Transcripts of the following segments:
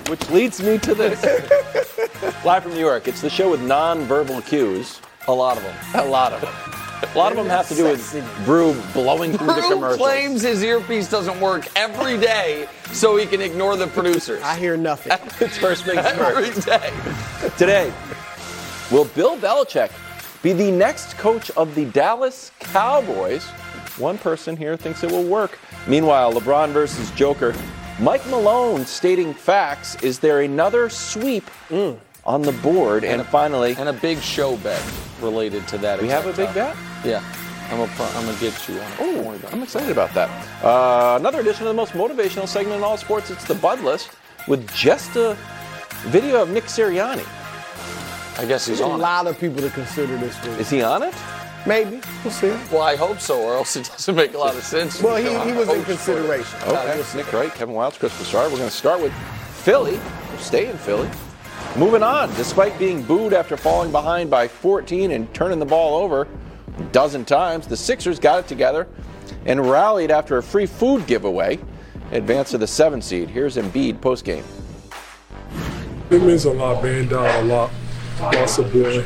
which leads me to this. Live from New York, it's the show with non-verbal cues. A lot of them. A lot of them. A lot of them have to do with Brew blowing through the commercials. Brew claims his earpiece doesn't work every day so he can ignore the producers. I hear nothing. It's first things every first. day. Today, will Bill Belichick be the next coach of the Dallas Cowboys? One person here thinks it will work. Meanwhile, LeBron versus Joker. Mike Malone stating facts. Is there another sweep on the board? And finally... And a big show bet related to that. We have a big bet? Yeah. I'm going to get you on it. Oh, I'm excited about that. Another edition of the most motivational segment in all sports. It's the Bud List with just a video of Nick Sirianni. I guess he's There's on a lot of people to consider this week. Is he on it? Maybe. We'll see. Well, I hope so, or else it doesn't make a lot of sense. Well, he was in consideration. Okay. Nick Wright, Kevin Wildes, Chris Broussard. We're going to start with Philly. We'll stay in Philly. Moving on. Despite being booed after falling behind by 14 and turning the ball over a dozen times, the Sixers got it together and rallied after a free food giveaway, advanced to the 7th seed. Here's Embiid postgame. It means a lot, being down a lot. Lost a boy,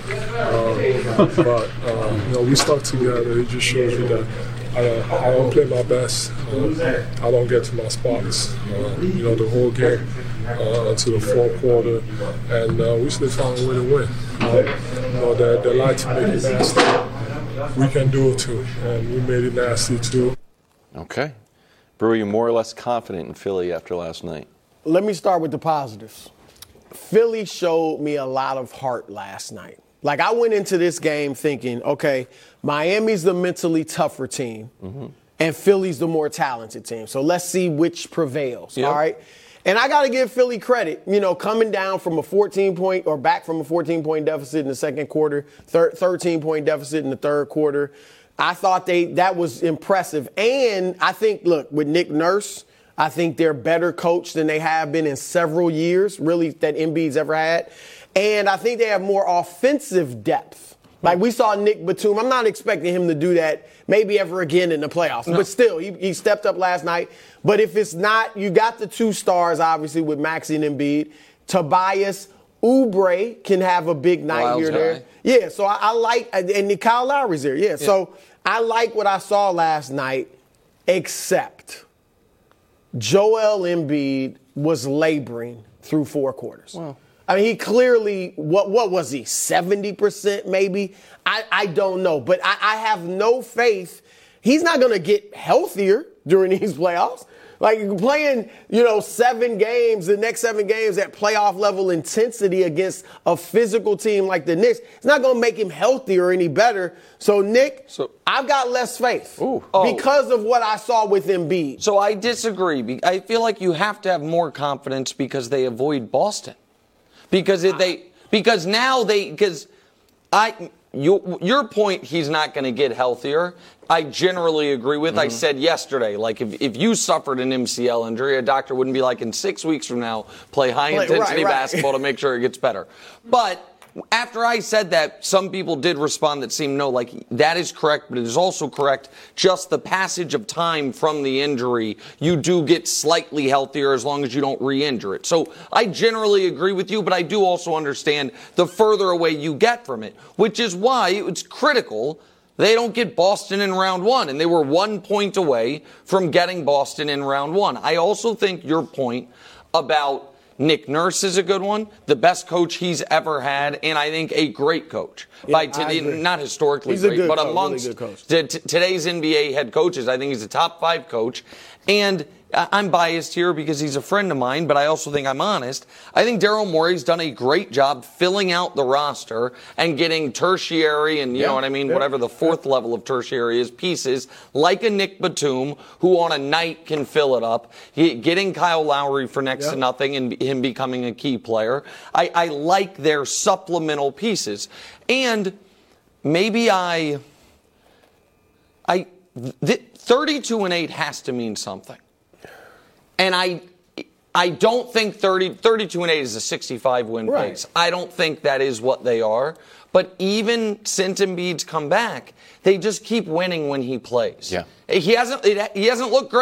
but we stuck together. It just shows you that I don't play my best. I don't get to my spots. The whole game to the fourth quarter, and we still trying to win. They like to make it nasty. We can do it too, and we made it nasty too. Okay, Brew, you more or less confident in Philly after last night? Let me start with the positives. Philly showed me a lot of heart last night. Like, I went into this game thinking, okay, Miami's the mentally tougher team, and Philly's the more talented team. So let's see which prevails, all right? And I got to give Philly credit, coming down from a 14-point or back from a 14-point deficit in the second quarter, 13-point deficit in the third quarter. I thought that was impressive. And I think, look, with Nick Nurse, I think they're better coached than they have been in several years, really, that Embiid's ever had. And I think they have more offensive depth. Like, we saw Nick Batum. I'm not expecting him to do that maybe ever again in the playoffs. No. But still, he stepped up last night. But if it's not, you got the two stars, obviously, with Maxey and Embiid. Tobias Oubre can have a big night here or there. Yeah, so I like, and Kyle Lowry's there. Yeah, so I like what I saw last night, except Joel Embiid was laboring through 4 quarters. Wow. I mean, he clearly, what was he, 70% maybe? I don't know. But I have no faith. He's not going to get healthier during these playoffs. Like, playing, 7 games, the next 7 games at playoff level intensity against a physical team like the Knicks, it's not going to make him healthier or any better. So, Nick, I've got less faith because of what I saw with Embiid. So I disagree. I feel like you have to have more confidence because they avoid Boston. Your point, he's not going to get healthier, I generally agree with. I said yesterday, like, if you suffered an MCL injury, a doctor wouldn't be like, in 6 weeks from now, play high-intensity basketball to make sure it gets better. But after I said that, some people did respond that seemed that is correct, but it is also correct. Just the passage of time from the injury, you do get slightly healthier as long as you don't re-injure it. So I generally agree with you, but I do also understand the further away you get from it, which is why it's critical they don't get Boston in round 1, and they were 1 point away from getting Boston in round 1. I also think your point about Nick Nurse is a good one, the best coach he's ever had, and I think a great coach. Not historically great, but amongst today's NBA head coaches, I think he's a top 5 coach. And I'm biased here because he's a friend of mine, but I also think I'm honest. I think Daryl Morey's done a great job filling out the roster and getting tertiary and, you know what I mean, whatever the 4th level of tertiary is, pieces like a Nick Batum, who on a night can fill it up, getting Kyle Lowry for next to nothing and him becoming a key player. I like their supplemental pieces. And maybe 32-8 has to mean something. And I don't think 32-8 is a 65-win pace. I don't think that is what they are. But even since Embiid's come back, they just keep winning when he plays. Yeah. He hasn't looked great.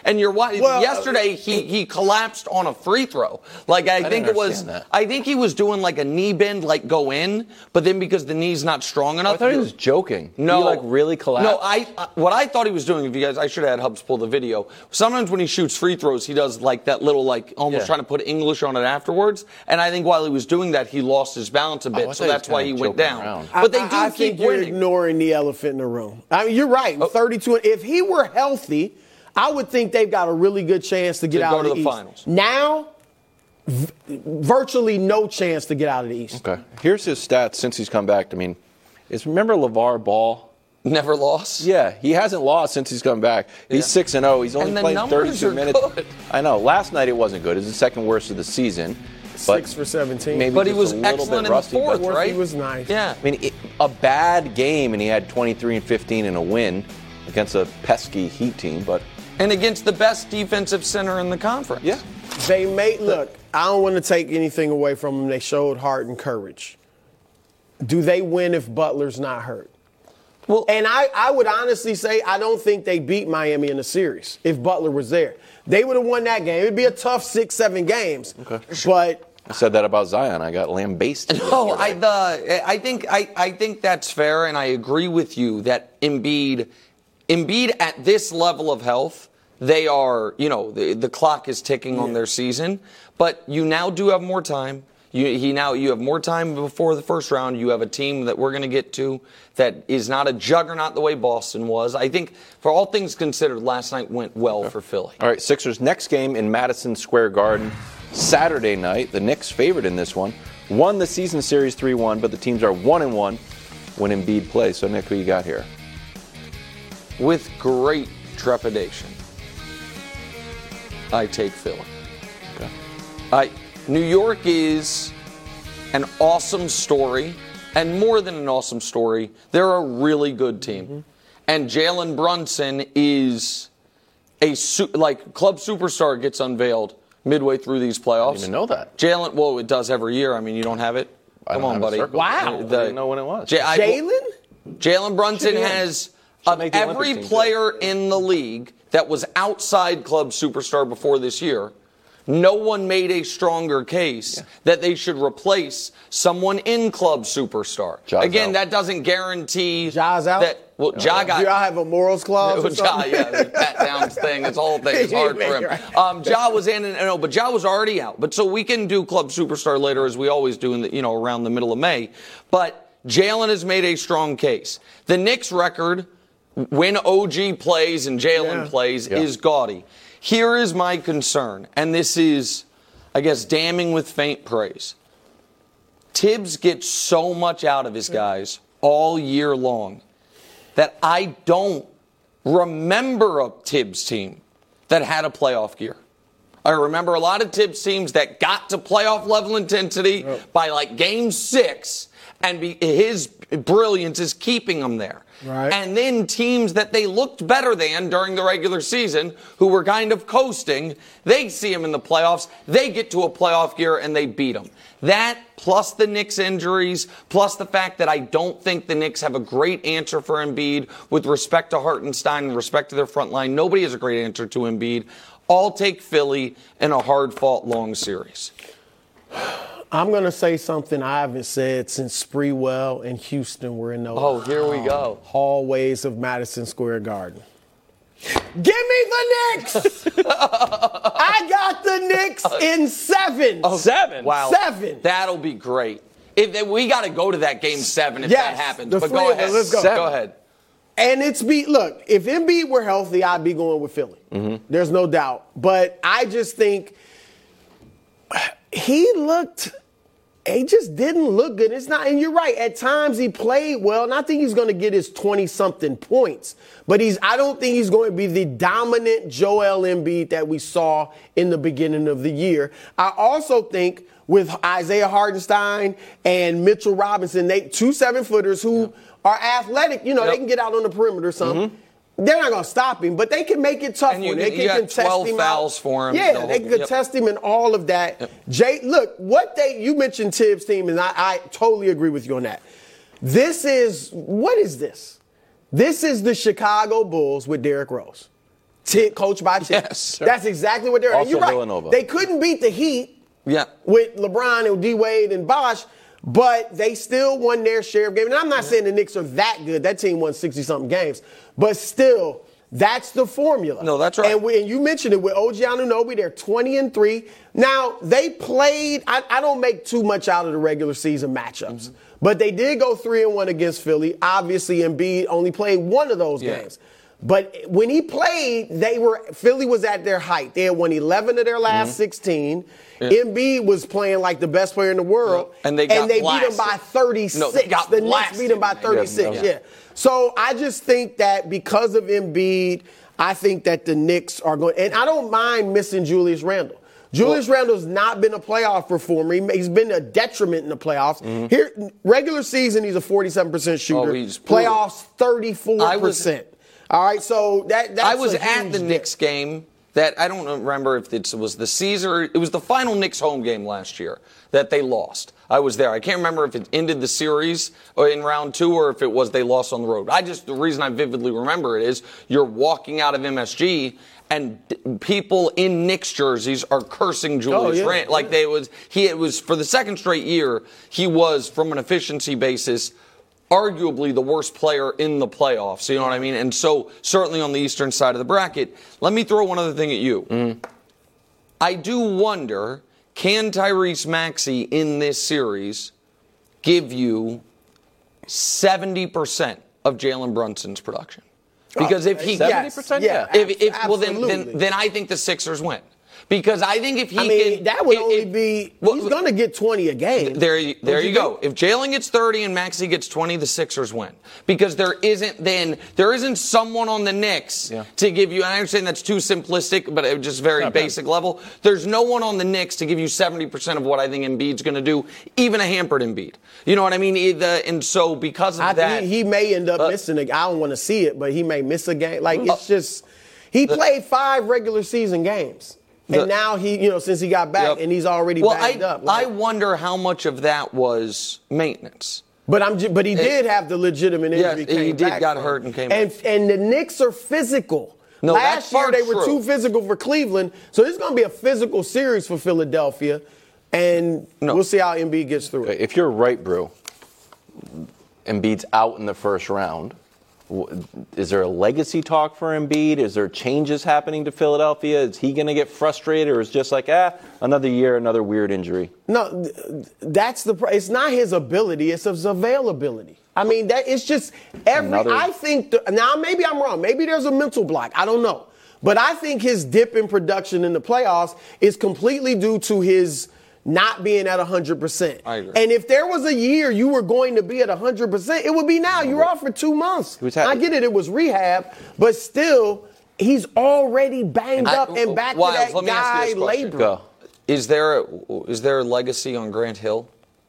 And yesterday he collapsed on a free throw. Like I think it was. That. I think he was doing like a knee bend, like go in, but then because the knee's not strong enough. I thought he was joking. No, he really collapsed. No, what I thought he was doing. If you guys, I should have had Hubs pull the video. Sometimes when he shoots free throws, he does like that little almost trying to put English on it afterwards. And I think while he was doing that, he lost his balance a bit, so that's why he went down. But they do I keep think you're winning. ignoring the elephant in the room. I mean, you're right. 32. If he were healthy, I would think they've got a really good chance to get out of the East. Finals. Now, virtually no chance to get out of the East. Okay. Here's his stats since he's come back. I mean, remember LeVar Ball? Never lost? Yeah, he hasn't lost since he's come back. He's 6-0. He's only played 32 minutes. Good. I know. Last night it wasn't good. It was the second worst of the season. 6 for 17. Maybe but he just was a little excellent bit in rusty, the fourth, right? He was nice. Yeah. I mean, a bad game, and he had 23 and 15 in a win against a pesky Heat team, but and against the best defensive center in the conference. yeah. Look, I don't want to take anything away from them. They showed heart and courage. Do they win if Butler's not hurt? Well, and I would honestly say I don't think they beat Miami in the series if Butler was there. They would have won that game. It would be a tough 6-7 games. Okay. But I said that about Zion. I got lambasted. No, I think that's fair, and I agree with you that Embiid at this level of health, they are, the clock is ticking on their season, but you now do have more time. You have more time before the first round. You have a team that we're going to get to that is not a juggernaut the way Boston was. I think, for all things considered, last night went well for Philly. All right, Sixers next game in Madison Square Garden, Saturday night. The Knicks favored in this one. Won the season series 3-1, but the teams are 1-1 when Embiid plays. So, Nick, who you got here? With great trepidation, I take Philly. Okay. New York is an awesome story, and more than an awesome story, they're a really good team. Mm-hmm. And Jalen Brunson is club superstar gets unveiled midway through these playoffs. I didn't even know that. Jalen, well, it does every year. I mean, you don't have it? Come on, buddy. Wow. I didn't know when it was. Jalen Brunson has every player in the league that was outside club superstar before this year. No one made a stronger case that they should replace someone in club superstar. Ja's Again, out. That doesn't guarantee Ja's out? that. Well, Ja got. Do y'all have a morals clause? The pat downs thing. This whole thing is hard for him. Ja was in, but Ja was already out. But so we can do club superstar later, as we always do around the middle of May. But Jalen has made a strong case. The Knicks record, when OG plays and Jalen plays, is gaudy. Here is my concern, and this is, I guess, damning with faint praise. Tibbs gets so much out of his guys all year long that I don't remember a Tibbs team that had a playoff gear. I remember a lot of Tibbs teams that got to playoff level intensity by like game 6, and his brilliance is keeping them there. Right. And then teams that they looked better than during the regular season, who were kind of coasting, they see him in the playoffs, they get to a playoff gear, and they beat him. That, plus the Knicks injuries, plus the fact that I don't think the Knicks have a great answer for Embiid with respect to Hartenstein and respect to their front line. Nobody has a great answer to Embiid. I'll take Philly in a hard-fought long series. I'm going to say something I haven't said since Sprewell and Houston were in those here we go. hallways of Madison Square Garden. Give me the Knicks! I got the Knicks in 7. Oh, 7? Wow. 7. That'll be great. We got to go to that game 7 if that happens. But go ahead. Let's go. Go ahead. And look, if Embiid were healthy, I'd be going with Philly. Mm-hmm. There's no doubt. But I just think he just didn't look good. It's not, and you're right. At times he played well, and I think he's going to get his 20-something points. But I don't think he's going to be the dominant Joel Embiid that we saw in the beginning of the year. I also think with Isaiah Hartenstein and Mitchell Robinson, they 2 7-footers who are athletic. They can get out on the perimeter or something. Mm-hmm. They're not going to stop him, but they can make it tough for him. They can contest 12 him fouls for him. Yeah, they can contest him and all of that. Yep. Look, you mentioned Tibbs' team, and I totally agree with you on that. What is this? This is the Chicago Bulls with Derrick Rose. coached by Tibbs. Yes, sir. That's exactly what they're. Also And you're right. Villanova. They couldn't beat the Heat. Yeah. With LeBron and D Wade and Bosh, but they still won their share of games. And I'm not saying the Knicks are that good. That team won 60-something games, but still. That's the formula. No, that's right. And you mentioned it with OG Anunoby. They're 20-3. Now, they played. I don't make too much out of the regular season matchups. But they did go 3-1 against Philly. Obviously, Embiid only played one of those games. But when he played, Philly was at their height. They had won 11 of their last 16. Yeah. Embiid was playing like the best player in the world. And they beat him blasted. by 36. No, they got the Knicks blasted. beat him by 36. Yeah. So I just think that because of Embiid, I think that the Knicks are going. And I don't mind missing Julius Randle. Julius Randle's not been a playoff performer. He's been a detriment in the playoffs. Here, regular season, he's a 47% shooter. Playoffs, 34%. All right, so that's I was at the Knicks game that I don't remember if it was the Caesar. It was the final Knicks home game last year that they lost. I was there. I can't remember if it ended the series in round 2 or if it was they lost on the road. The reason I vividly remember it is you're walking out of MSG and people in Knicks jerseys are cursing Julius Randle. Like it was for the second straight year, he was, from an efficiency basis, arguably the worst player in the playoffs. You know what I mean? And so, certainly on the eastern side of the bracket, let me throw one other thing at you. I do wonder, can Tyrese Maxey in this series give you 70% of Jalen Brunson's production? Because if he 70%, then I think the Sixers win. Because I think if that would only be he's going to get 20 a game. There you go. If Jalen gets 30 and Maxey gets 20, the Sixers win. Because there isn't someone on the Knicks to give you, and I understand that's too simplistic, but just very basic level. There's no one on the Knicks to give you 70% of what I think Embiid's going to do, even a hampered Embiid. You know what I mean? And so because of that, he may end up missing I don't want to see it, but he may miss a game. Like it's just he played 5 regular season games. And now since he got back and he's already banged up. I wonder how much of that was maintenance. But he did have the legitimate injury. Yeah, he got hurt and came back. And the Knicks are physical. Last year they were too physical for Cleveland, so this is going to be a physical series for Philadelphia, and we'll see how Embiid gets through it. If you're right, Brew, Embiid's out in the first round. Is there a legacy talk for Embiid? Is there changes happening to Philadelphia? Is he going to get frustrated, or is it just like, another year, another weird injury? No, it's not his ability, it's his availability. I mean, it's just I think, now maybe I'm wrong. Maybe there's a mental block. I don't know. But I think his dip in production in the playoffs is completely due to his not being at 100%. I agree. And if there was a year you were going to be at 100%, it would be now. You were off for 2 months. I get it was rehab, but still, he's already banged up and back to that guy labor. Is there a legacy on Grant Hill?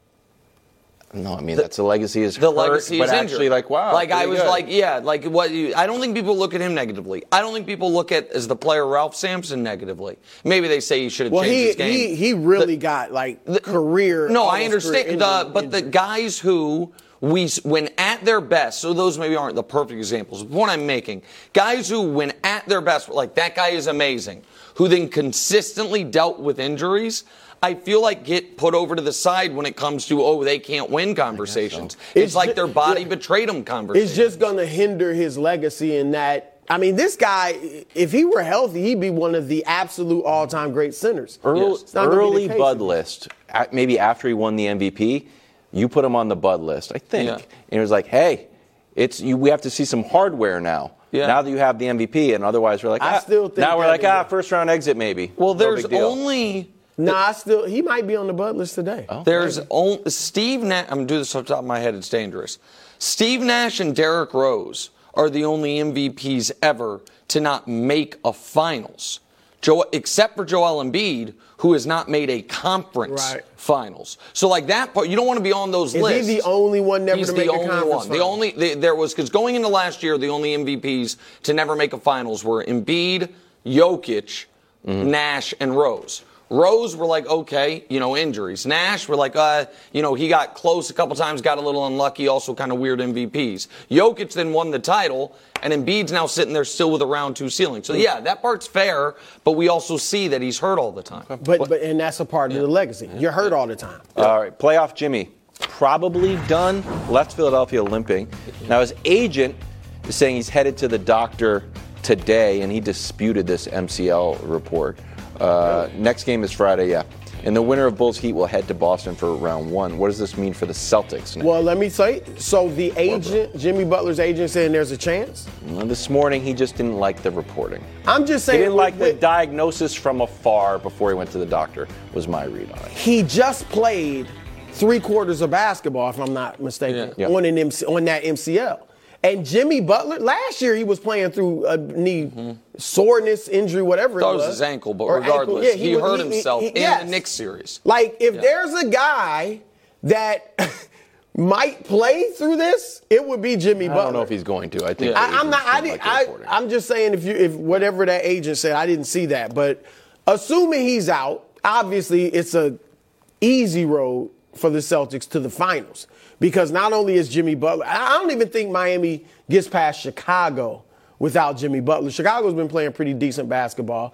No, I mean that's a legacy. The legacy is actually injured. wow. Like I was good. I don't think people look at him negatively. I don't think people look at as the player Ralph Sampson negatively. Maybe they say he should have changed his game. He really got career. No, I understand. But the guys who when at their best, so those maybe aren't the perfect examples. The point I'm making, guys who when at their best, like that guy is amazing, who then consistently dealt with injuries, I feel like get put over to the side when it comes to, they can't win conversations. So. It's like their body betrayed them conversations. It's just going to hinder his legacy in that. I mean, this guy, if he were healthy, he'd be one of the absolute all-time great centers. Early Bud list, maybe after he won the MVP, you put him on the Bud list, I think. Yeah. And it was like, hey, we have to see some hardware now. Yeah. Now that you have the MVP, and otherwise we're like, I still think now we're like, first round exit maybe. Well, there's only. He might be on the Bud list today. Oh, there's only Steve Nash. I'm going to do this off the top of my head. It's dangerous. Steve Nash and Derrick Rose are the only MVPs ever to not make a finals, except for Joel Embiid, who has not made a conference finals. So like that part, you don't want to be on those lists. Is he the only one never to make a conference finals? There was, because going into last year, the only MVPs to never make a finals were Embiid, Jokic, Nash, and Rose. Rose, we're like, okay, injuries. Nash, we're like, he got close a couple times, got a little unlucky, also kind of weird MVPs. Jokic then won the title, and Embiid's now sitting there still with a round 2 ceiling. So, yeah, that part's fair, but we also see that he's hurt all the time. But and that's a part of the legacy. You're hurt all the time. All right, playoff Jimmy, probably done, left Philadelphia limping. Now, his agent is saying he's headed to the doctor today, and he disputed this MCL report. Next game is Friday, yeah. And the winner of Bulls Heat will head to Boston for round 1. What does this mean for the Celtics now? Well, let me say, so the agent, Jimmy Butler's agent, saying there's a chance? Well, this morning, he just didn't like the reporting. I'm just saying. He didn't like the diagnosis from afar before he went to the doctor, was my read on it. He just played 3 quarters of basketball, if I'm not mistaken, on that MCL. And Jimmy Butler, last year he was playing through a knee soreness, injury, whatever it was. That was his ankle, but regardless, he hurt himself in the Knicks series. Like, if there's a guy that might play through this, it would be Jimmy Butler. I don't know if he's going to. I think I'm just saying if whatever that agent said, I didn't see that. But assuming he's out, obviously it's a easy road for the Celtics to the finals. Because not only is Jimmy Butler, I don't even think Miami gets past Chicago without Jimmy Butler. Chicago's been playing pretty decent basketball.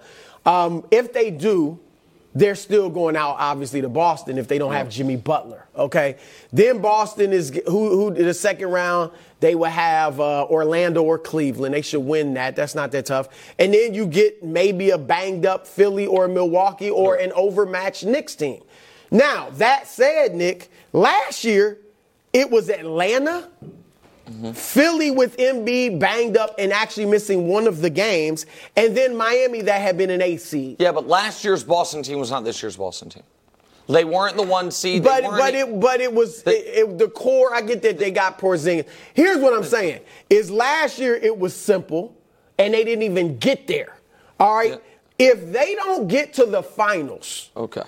If they do, they're still going out, obviously, to Boston if they don't have Jimmy Butler, okay? Then Boston is, who the second round, they will have Orlando or Cleveland. They should win that. That's not that tough. And then you get maybe a banged-up Philly or Milwaukee or an overmatched Knicks team. Now, that said, Nick, last year, it was Atlanta, Philly with Embiid banged up and actually missing one of the games, and then Miami that had been an 8 seed. Yeah, but last year's Boston team was not this year's Boston team. They weren't the 1 seed. But it was the core. I get that they got Porzingis. Here's what I'm saying: is last year it was simple, and they didn't even get there. All right, if they don't get to the finals, okay,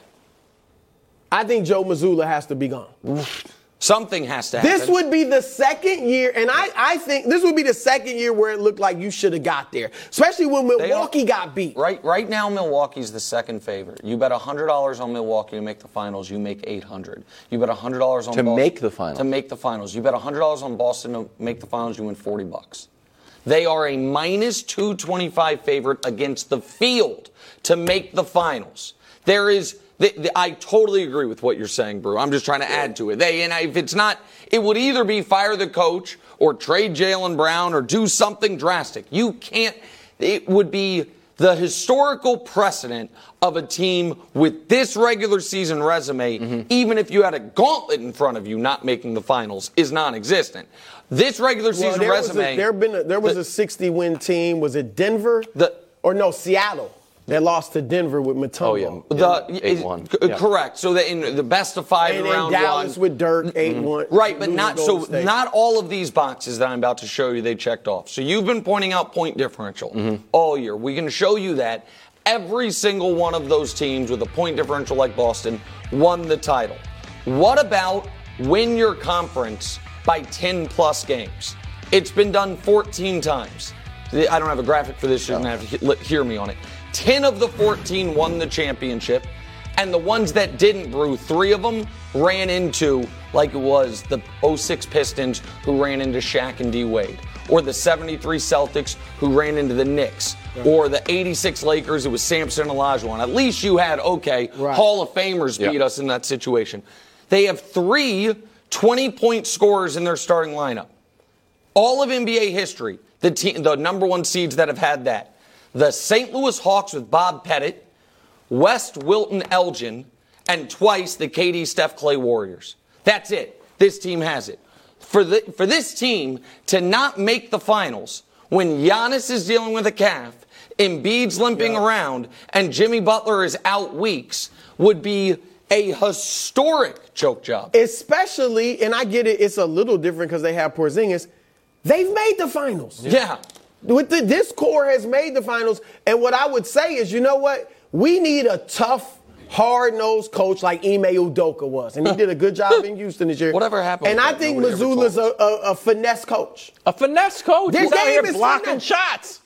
I think Joe Mazzulla has to be gone. Something has to happen. This would be the second year, and I think this would be the second year where it looked like you should have got there, especially when Milwaukee got beat. Right now, Milwaukee's the second favorite. You bet $100 on Milwaukee to make the finals, you make $800. You bet $100 on Boston to make the finals. To make the finals, you bet $100 on Boston to make the finals, you win $40. They are a minus 225 favorite against the field to make the finals. There is. I totally agree with what you're saying, Brew. I'm just trying to add to it. If it's not, it would either be fire the coach or trade Jaylen Brown or do something drastic. You can't. It would be the historical precedent of a team with this regular season resume, even if you had a gauntlet in front of you, not making the finals, is non-existent. This regular season resume. There was a 60-win team. Was it Denver? Seattle. They lost to Denver with Mutombo. Oh, yeah. 8-1. Correct. So that in the best of 5 in round 1. Dallas with Dirk, 8-1. Right, but not all of these boxes that I'm about to show you they checked off. So you've been pointing out point differential all year. We can show you that every single one of those teams with a point differential like Boston won the title. What about win your conference by 10-plus games? It's been done 14 times. I don't have a graphic for this. You're going to have to hear me on it. 10 of the 14 won the championship, and the ones that didn't, Brew, 3 of them ran into, like it was the 06 Pistons who ran into Shaq and D. Wade, or the 73 Celtics who ran into the Knicks, or the 86 Lakers, it was Samson and Olajuwon. At least you had, Hall of Famers beat us in that situation. They have 3 20-point scorers in their starting lineup. All of NBA history, the number 1 seeds that have had that. The St. Louis Hawks with Bob Pettit, West Wilton Elgin, and twice the KD Steph Clay Warriors. That's it. This team has it. For this team to not make the finals when Giannis is dealing with a calf, Embiid's limping around, and Jimmy Butler is out weeks would be a historic choke job. Especially, and I get it, it's a little different because they have Porzingis. They've made the finals. Yeah. This core has made the finals, and what I would say is, you know what? We need a tough, hard-nosed coach like Ime Udoka was, and he did a good job in Houston this year. Whatever happened? And I think Mazzulla's a finesse coach. A finesse coach? This He's out game here is blocking finesse. shots.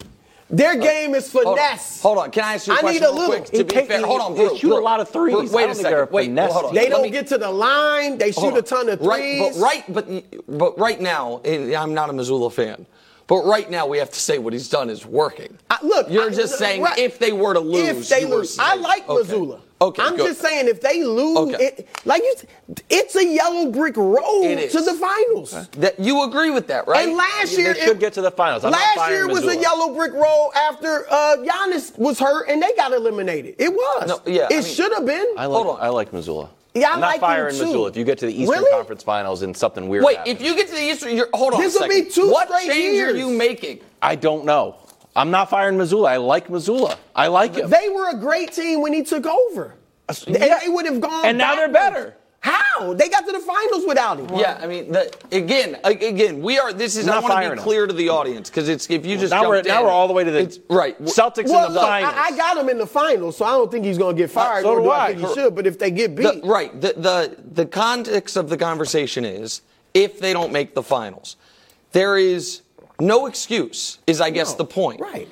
Their game is finesse. Hold on. Can I ask you a question real quick? To be fair, hold on. They shoot a lot of threes. Wait a second. Wait, hold on. They don't get to the line. They shoot a ton of threes. But right now, I'm not a Mazzulla fan. But right now, we have to say what he's done is working. You're just saying if they were to lose. If they lose. I like Mazzulla. Okay, I'm just saying if they lose, it's a yellow brick road to the finals. That you agree with that, right? And last year they should get to the finals. Last year was a yellow brick road after Giannis was hurt and they got eliminated. It was. It should have been. I like Mazzulla. Yeah, I'm not firing Mazzulla if you get to the Eastern Conference Finals and something weird happens. If you get to the Eastern, hold on. This will be 2 straight years. What change are you making? I don't know. I'm not firing Mazzulla. I like Mazzulla. I like him. They were a great team when he took over. And they would have gone. And now they're better. How? They got to the finals without him. Yeah, I mean, again, we are. This is. I want to be clear to the audience because it's if you just now we're all the way to the Celtics in the finals. I got him in the finals, so I don't think he's going to get fired. So do I think he should. But if they get beat, the context of the conversation is if they don't make the finals, there is no excuse. Is I guess the point. Right.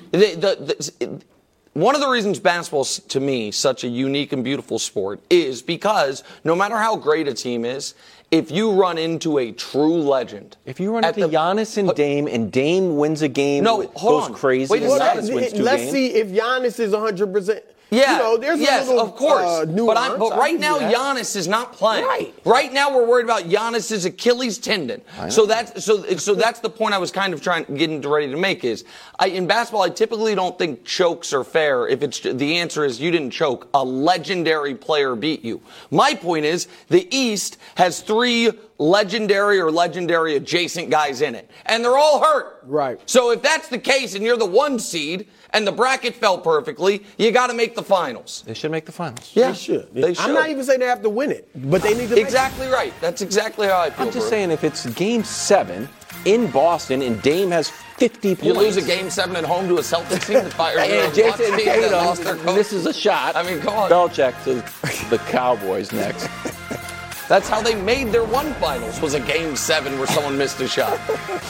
One of the reasons basketball is, to me, such a unique and beautiful sport is because no matter how great a team is, if you run into a true legend. If you run into Giannis and Dame wins a game, goes crazy, and Giannis wins 2 games. Let's see if Giannis is 100%. Yeah, there's a little, of course. Nuance. But right now, Giannis is not playing. Right now, we're worried about Giannis's Achilles tendon. So that's the point I was kind of getting ready to make is, in basketball, I typically don't think chokes are fair. If it's the answer is you didn't choke, a legendary player beat you. My point is the East has 3 legendary or legendary adjacent guys in it, and they're all hurt. Right. So if that's the case, and you're the 1 seed. And the bracket fell perfectly. You got to make the finals. They should make the finals. Yeah, they should. I'm not even saying they have to win it, but they need to. Exactly right. That's exactly how I feel. I'm just saying if it's Game 7 in Boston and Dame has 50 points, you lose a Game 7 at home to a Celtics team that fires Jason Tatum misses a shot. I mean, come on. Belichick to the Cowboys next. That's how they made their 1 finals. Was a Game 7 where someone missed a shot.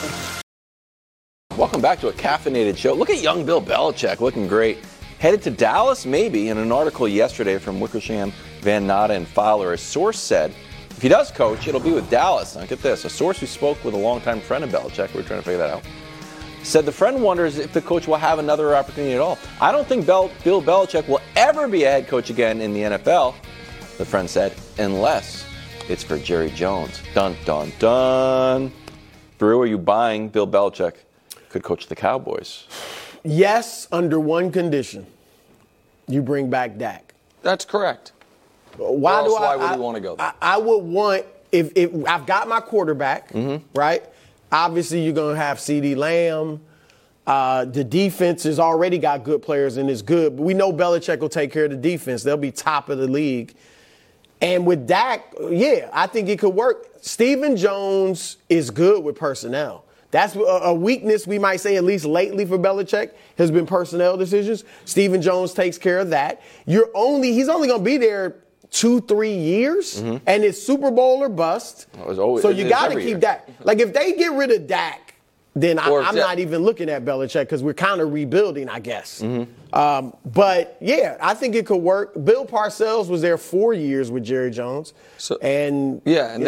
Welcome back to a caffeinated show. Look at young Bill Belichick looking great. Headed to Dallas, maybe. In an article yesterday from Wickersham, Van Natta, and Fowler, a source said if he does coach, it'll be with Dallas. Now get this. A source who spoke with a longtime friend of Belichick, we're trying to figure that out, said the friend wonders if the coach will have another opportunity at all. I don't think Bill Belichick will ever be a head coach again in the NFL, the friend said, unless it's for Jerry Jones. Dun, dun, dun. Drew, are you buying Bill Belichick could coach the Cowboys? Yes, under one condition. You bring back Dak. That's correct. Why would you want to go there? I would want, if I've got my quarterback, right? Obviously, you're going to have CeeDee Lamb. The defense has already got good players and is good. But we know Belichick will take care of the defense. They'll be top of the league. And with Dak, I think it could work. Stephen Jones is good with personnel. That's a weakness, we might say, at least lately for Belichick, has been personnel decisions. Stephen Jones takes care of that. He's only going to be there 2-3 years, and it's Super Bowl or bust. So you got to keep Dak. Like, if they get rid of Dak, then I'm not even looking at Belichick because we're kind of rebuilding, I guess. But, I think it could work. Bill Parcells was there 4 years with Jerry Jones. They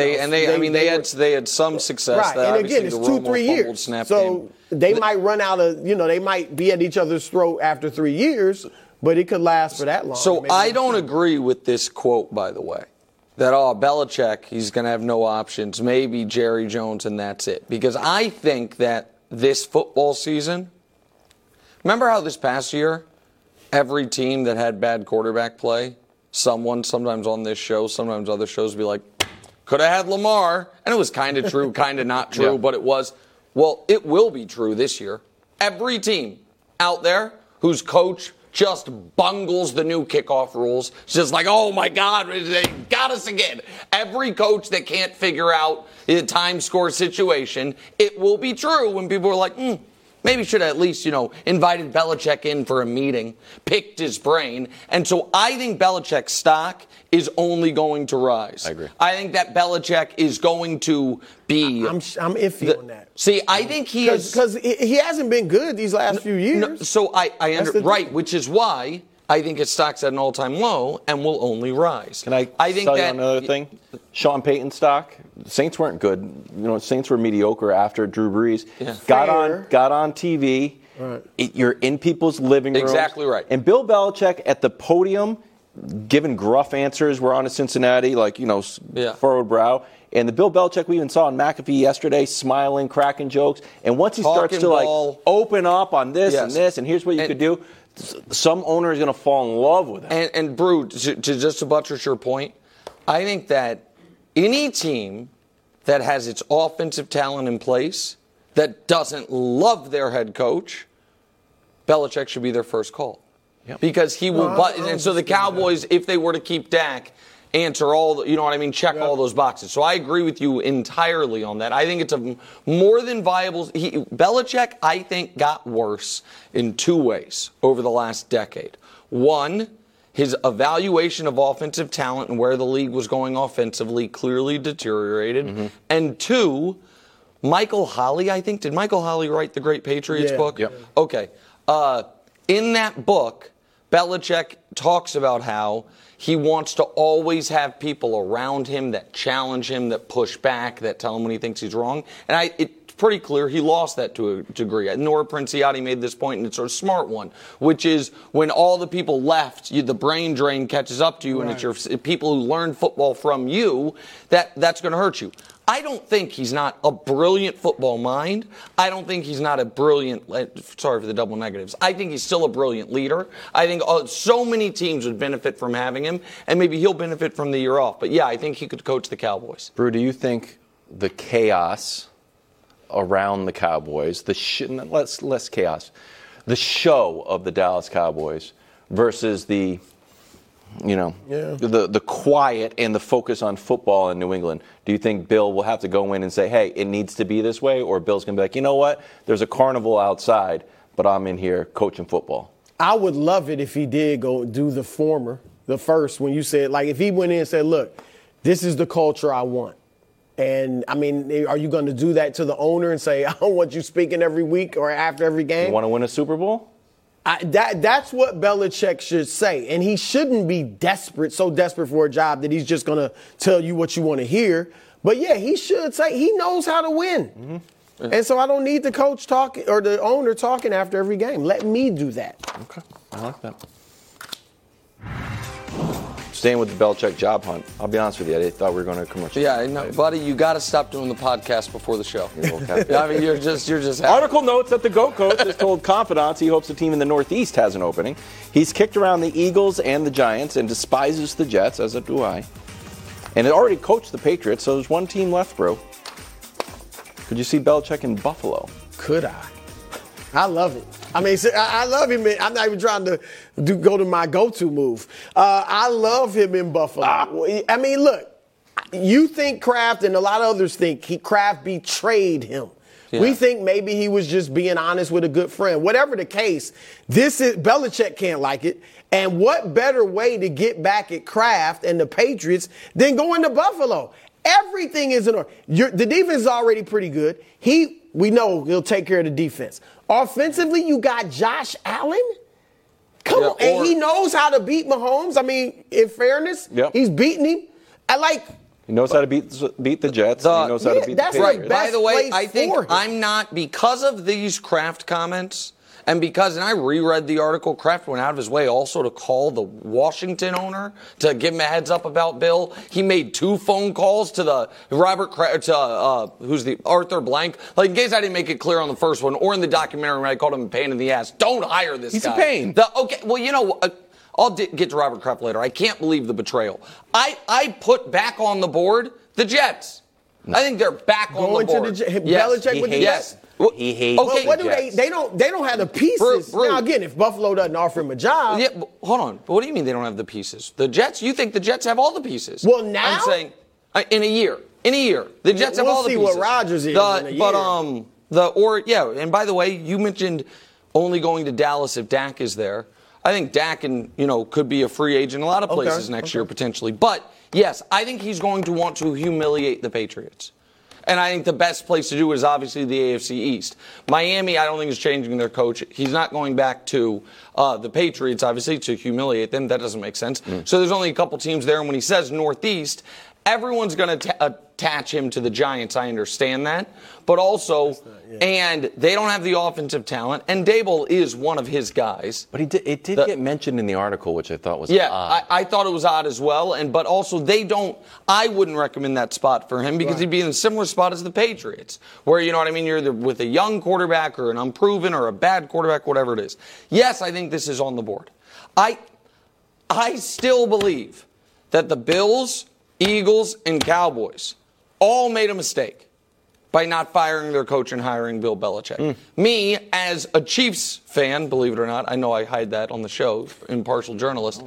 had some success. Right, and again, it's 2-3 years. So they might run out of, they might be at each other's throat after 3 years, but it could last for that long. So I don't agree with this quote, by the way. That, Belichick, he's going to have no options, maybe Jerry Jones, and that's it. Because I think that this football season, remember how this past year, every team that had bad quarterback play, sometimes on this show, sometimes other shows, be like, could have had Lamar. And it was kind of true, kind of not true, but it was. Well, it will be true this year. Every team out there whose coach just bungles the new kickoff rules. It's just like, oh, my God, they got us again. Every coach that can't figure out the time score situation, it will be true when people are like, maybe maybe should have at least, invited Belichick in for a meeting, picked his brain. And so I think Belichick's stock is only going to rise. I agree. I think that Belichick is going to be. I'm iffy on that. See, I think he is. Because he hasn't been good these last few years. No, so right, which is why I think his stock's at an all-time low and will only rise. Can I think tell that, you another thing? Sean Payton stock. The Saints weren't good. Saints were mediocre after Drew Brees. Yeah. Got on TV. Right. You're in people's living rooms. Exactly right. And Bill Belichick at the podium, giving gruff answers. We're on to Cincinnati, furrowed brow. And the Bill Belichick we even saw on McAfee yesterday, smiling, cracking jokes. And once he starts to open up on this and this, and here's what you could do, some owner is going to fall in love with him. And Brew, just to buttress your point, I think that any team that has its offensive talent in place that doesn't love their head coach, Belichick should be their first call. Yep. Because he will. And so the Cowboys, if they were to keep Dak, answer all, check all those boxes. So I agree with you entirely on that. I think it's a more than viable. Belichick, I think, got worse in two ways over the last decade. One, his evaluation of offensive talent and where the league was going offensively clearly deteriorated. Mm-hmm. And two, Michael Holley, I think. Did Michael Holley write the Great Patriots book? Yep. Okay. In that book, Belichick talks about how he wants to always have people around him that challenge him, that push back, that tell him when he thinks he's wrong. And it's pretty clear he lost that to a degree. Nora Princiotti made this point, and it's a smart one, which is when all the people left, the brain drain catches up to you, and it's your people who learn football from you, that's going to hurt you. I don't think he's not a brilliant football mind. I don't think he's not a brilliant, sorry for the double negatives. I think he's still a brilliant leader. I think so many teams would benefit from having him, and maybe he'll benefit from the year off. But yeah, I think he could coach the Cowboys. Brew, do you think the chaos around the Cowboys, less chaos, the show of the Dallas Cowboys versus the quiet and the focus on football in New England, do you think Bill will have to go in and say, hey, it needs to be this way? Or Bill's going to be like, you know what? There's a carnival outside, but I'm in here coaching football. I would love it if he did go do the first, when you said, if he went in and said, look, this is the culture I want. And, are you going to do that to the owner and say, I don't want you speaking every week or after every game? You want to win a Super Bowl? That's what Belichick should say. And he shouldn't be so desperate for a job that he's just going to tell you what you want to hear. But, yeah, he should say he knows how to win. Mm-hmm. And so I don't need the coach talking or the owner talking after every game. Let me do that. Okay. I like that. Staying with the Belichick job hunt, I'll be honest with you, I thought we were going to commercial. Yeah, no, buddy, you got to stop doing the podcast before the show. You're just happy. Article notes that the GOAT coach has told confidants he hopes a team in the Northeast has an opening. He's kicked around the Eagles and the Giants and despises the Jets, as do I. And had already coached the Patriots, so there's one team left, bro. Could you see Belichick in Buffalo? Could I? I love it. I love him. I'm not even trying to go to my go-to move. I love him in Buffalo. Look, you think Kraft and a lot of others think Kraft betrayed him. Yeah. We think maybe he was just being honest with a good friend. Whatever the case, Belichick can't like it. And what better way to get back at Kraft and the Patriots than going to Buffalo? Everything is in order. The defense is already pretty good. We know he'll take care of the defense. Offensively, you got Josh Allen. Come on. And he knows how to beat Mahomes. In fairness, he's beating him. He knows how to beat the Jets. He knows how to beat the Patriots. Right. By the way, I think I'm not, because of these Kraft comments, and I reread the article, Kraft went out of his way also to call the Washington owner to give him a heads up about Bill. He made 2 phone calls to the Arthur Blank. In case I didn't make it clear on the first one or in the documentary when I called him a pain in the ass. Don't hire this guy. He's a pain. I'll get to Robert Kraft later. I can't believe the betrayal. I put back on the board the Jets. No. I think they're back on the board. Belichick with the Jets. He hates. Okay, what do they don't have the pieces. Now again, if Buffalo doesn't offer him a job. Yeah, hold on. But what do you mean they don't have the pieces? The Jets, you think the Jets have all the pieces? Well, now I'm saying in a year. The Jets have all the pieces. We'll see what Rodgers is in a year. And by the way, you mentioned only going to Dallas if Dak is there. I think Dak could be a free agent in a lot of places next year potentially. But yes, I think he's going to want to humiliate the Patriots. And I think the best place to do it is obviously the AFC East. Miami, I don't think is changing their coach. He's not going back to the Patriots, obviously, to humiliate them. That doesn't make sense. So there's only a couple teams there. And when he says Northeast, everyone's going to attach him to the Giants. I understand that. But also, and they don't have the offensive talent. And Dable is one of his guys. But it did get mentioned in the article, which I thought was odd. I thought it was odd as well. But also, I wouldn't recommend that spot for him because he'd be in a similar spot as the Patriots, where, you know what I mean, you're either with a young quarterback or an unproven or a bad quarterback, whatever it is. Yes, I think this is on the board. I still believe that the Bills, Eagles, and Cowboys all made a mistake by not firing their coach and hiring Bill Belichick. Me, as a Chiefs fan, believe it or not, I know I hide that on the show, impartial journalist,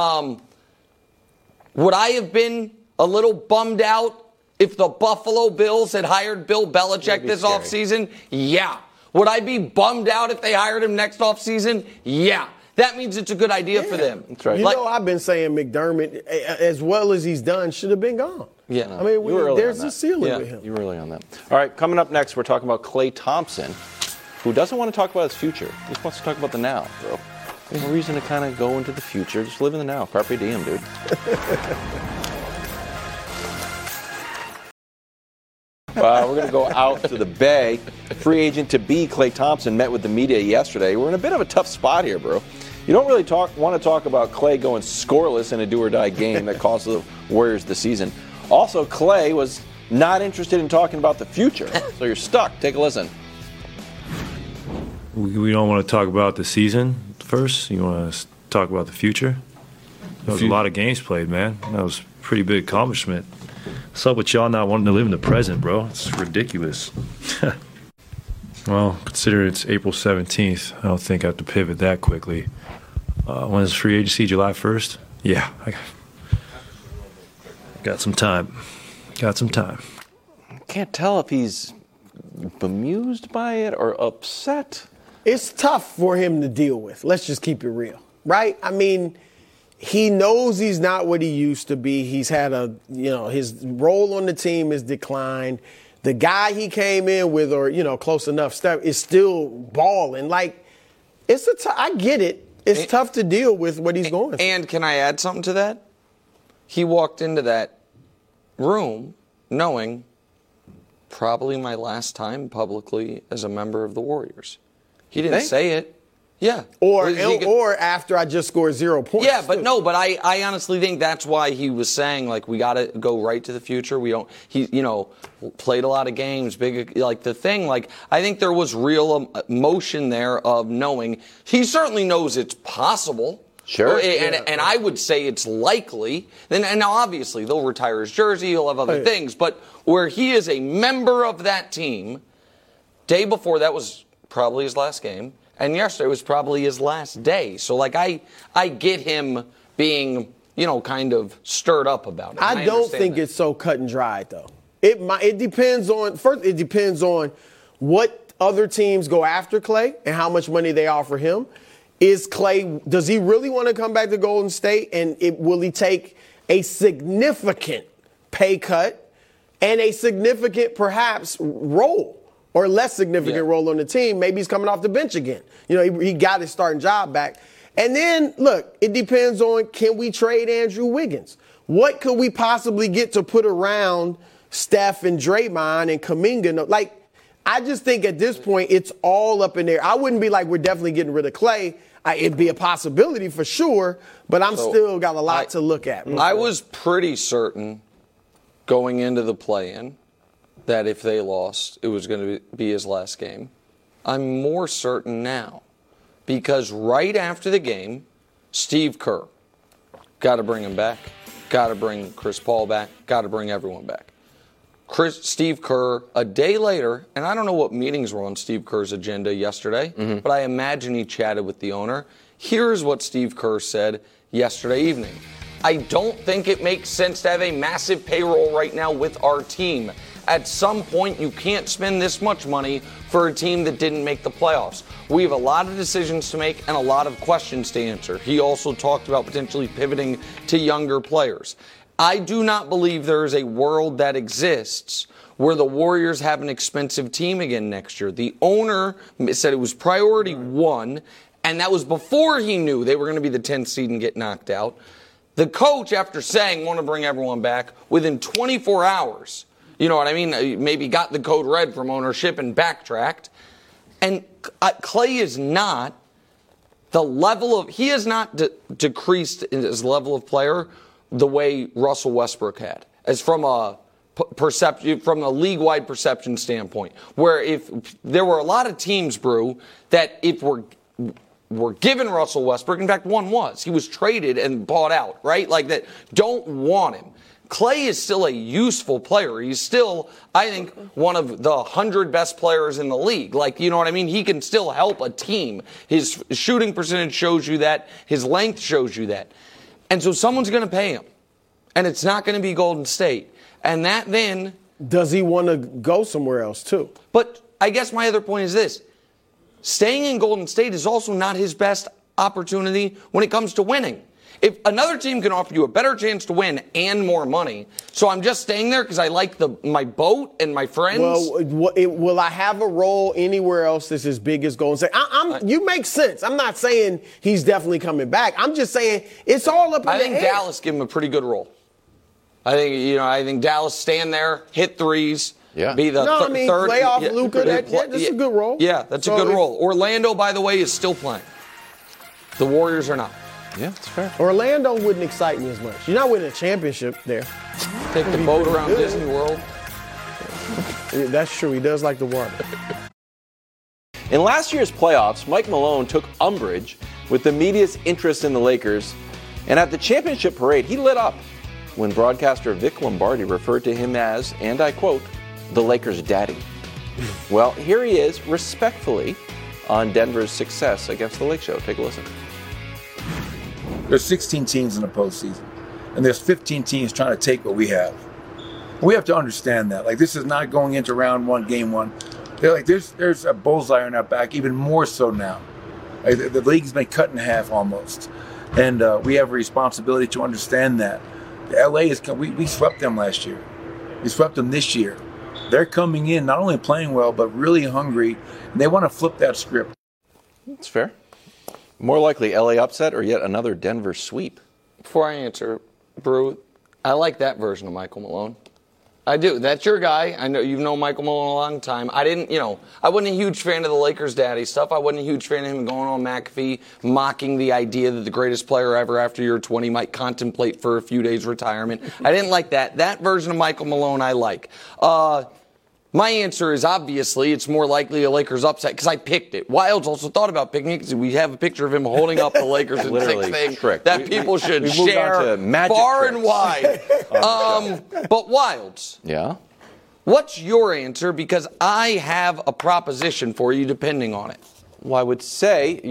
would I have been a little bummed out if the Buffalo Bills had hired Bill Belichick this offseason? Yeah. Would I be bummed out if they hired him next offseason? Yeah. That means it's a good idea for them. That's right. I've been saying McDermott, as well as he's done, should have been gone. Yeah. I mean, there's a ceiling with him. You were really on that. All right, coming up next, we're talking about Klay Thompson, who doesn't want to talk about his future. He just wants to talk about the now, bro. There's no reason to kind of go into the future. Just live in the now. Carpe diem, dude. We're going to go out to the Bay. Free agent to be Klay Thompson met with the media yesterday. We're in a bit of a tough spot here, bro. You don't really want to talk about Klay going scoreless in a do-or-die game that cost the Warriors the season. Also, Klay was not interested in talking about the future, so you're stuck. Take a listen. We don't want to talk about the season first. You want to talk about the future? There was a lot of games played, man. That was a pretty big accomplishment. What's up with y'all not wanting to live in the present, bro? It's ridiculous. Well, consider it's April 17th. I don't think I have to pivot that quickly. When is free agency? July 1st? Yeah, I got some time. Can't tell if he's bemused by it or upset. It's tough for him to deal with. Let's just keep it real, right? I mean, he knows he's not what he used to be. He's had his role on the team has declined. The guy he came in with, or, close enough step, is still balling. Like, I get it. It's tough to deal with what he's going through. And can I add something to that? He walked into that room knowing probably my last time publicly as a member of the Warriors. He didn't say it. Yeah. Or after I just scored 0 points. Yeah, but I honestly think that's why he was saying, like, we got to go right to the future. He played a lot of games, the thing. Like, I think there was real emotion there of knowing. He certainly knows it's possible. Sure. And I would say it's likely. And now, obviously, they'll retire his jersey. He'll have other things. But where he is a member of that team, day before, that was probably his last game. And yesterday was probably his last day. So, I get him being, kind of stirred up about it. I don't think it's so cut and dried, though. It depends on what other teams go after Klay and how much money they offer him. Does he really want to come back to Golden State? And will he take a significant pay cut and a significant, perhaps, role? Or less significant role on the team. Maybe he's coming off the bench again. He got his starting job back. And then, look, it depends on, can we trade Andrew Wiggins? What could we possibly get to put around Steph and Draymond and Kuminga? Like, I just think at this point, it's all up in there. I wouldn't be like, we're definitely getting rid of Klay. It'd be a possibility for sure, but I'm still got a lot to look at. I was pretty certain going into the play-in that if they lost, it was going to be his last game. I'm more certain now because right after the game, Steve Kerr, got to bring him back, got to bring Chris Paul back, got to bring everyone back. Steve Kerr, a day later, and I don't know what meetings were on Steve Kerr's agenda yesterday, but I imagine he chatted with the owner. Here's what Steve Kerr said yesterday evening. I don't think it makes sense to have a massive payroll right now with our team. at some point you can't spend this much money for a team that didn't make the playoffs. We have a lot of decisions to make and a lot of questions to answer. He also talked about potentially pivoting to younger players. I do not believe there is a world that exists where the Warriors have an expensive team again next year. The owner said it was priority one, and that was before he knew they were going to be the 10th seed and get knocked out. The coach, after saying, want to bring everyone back, within 24 hours, you know what I mean, maybe got the code red from ownership and backtracked. And Clay is not the level of, he has not decreased in his level of player the way Russell Westbrook had, as from a perception, from a league-wide perception standpoint, where if there were a lot of teams, Brew, that if were given Russell Westbrook, in fact, one was. He was traded and bought out, right? Like that, don't want him. Clay is still a useful player. He's still, I think, one of the 100 best players in the league. Like, you know what I mean? He can still help a team. His shooting percentage shows you that. His length shows you that. And so someone's going to pay him. And it's not going to be Golden State. And that then... Does he want to go somewhere else, too? But I guess my other point is this. Staying in Golden State is also not his best opportunity when it comes to winning. If another team can offer you a better chance to win and more money, so I'm just staying there because I like my boat and my friends. Well, will I have a role anywhere else that's as big as Golden State? You make sense. I'm not saying he's definitely coming back. I'm just saying it's all up in the air. I think Dallas give him a pretty good role. I think Dallas stand there, hit threes. Yeah. Be the third. Play off Luka. That's a good role. Yeah, that's a good role. Orlando, by the way, is still playing. The Warriors are not. Yeah, that's fair. Orlando wouldn't excite me as much. You're not winning a championship there. Take the boat around Disney World. That's true. He does like the water. In last year's playoffs, Mike Malone took umbrage with the media's interest in the Lakers, and at the championship parade, he lit up when broadcaster Vic Lombardi referred to him as, and I quote, the Lakers' daddy. Well, here he is, respectfully, on Denver's success against the Lake Show. Take a listen. There's 16 teams in the postseason, and there's 15 teams trying to take what we have. We have to understand that. Like, this is not going into round one, game one. They're like, there's a bullseye on our back, even more so now. Like, the league's been cut in half almost, and we have a responsibility to understand that. LA is we swept them last year. We swept them this year. They're coming in not only playing well, but really hungry, and they want to flip that script. That's fair. More likely LA upset or yet another Denver sweep. Before I answer, Brew, I like that version of Michael Malone. I do. That's your guy. I know you've known Michael Malone a long time. I wasn't a huge fan of the Lakers daddy stuff. I wasn't a huge fan of him going on McAfee, mocking the idea that the greatest player ever after year 20 might contemplate for a few days retirement. I didn't like that. That version of Michael Malone I like. My answer is obviously it's more likely a Lakers upset because I picked it. Wilds also thought about picking it because we have a picture of him holding up the Lakers in six thing that people should share far and wide. But Wilds. Yeah? What's your answer? Because I have a proposition for you depending on it. Well, I would say,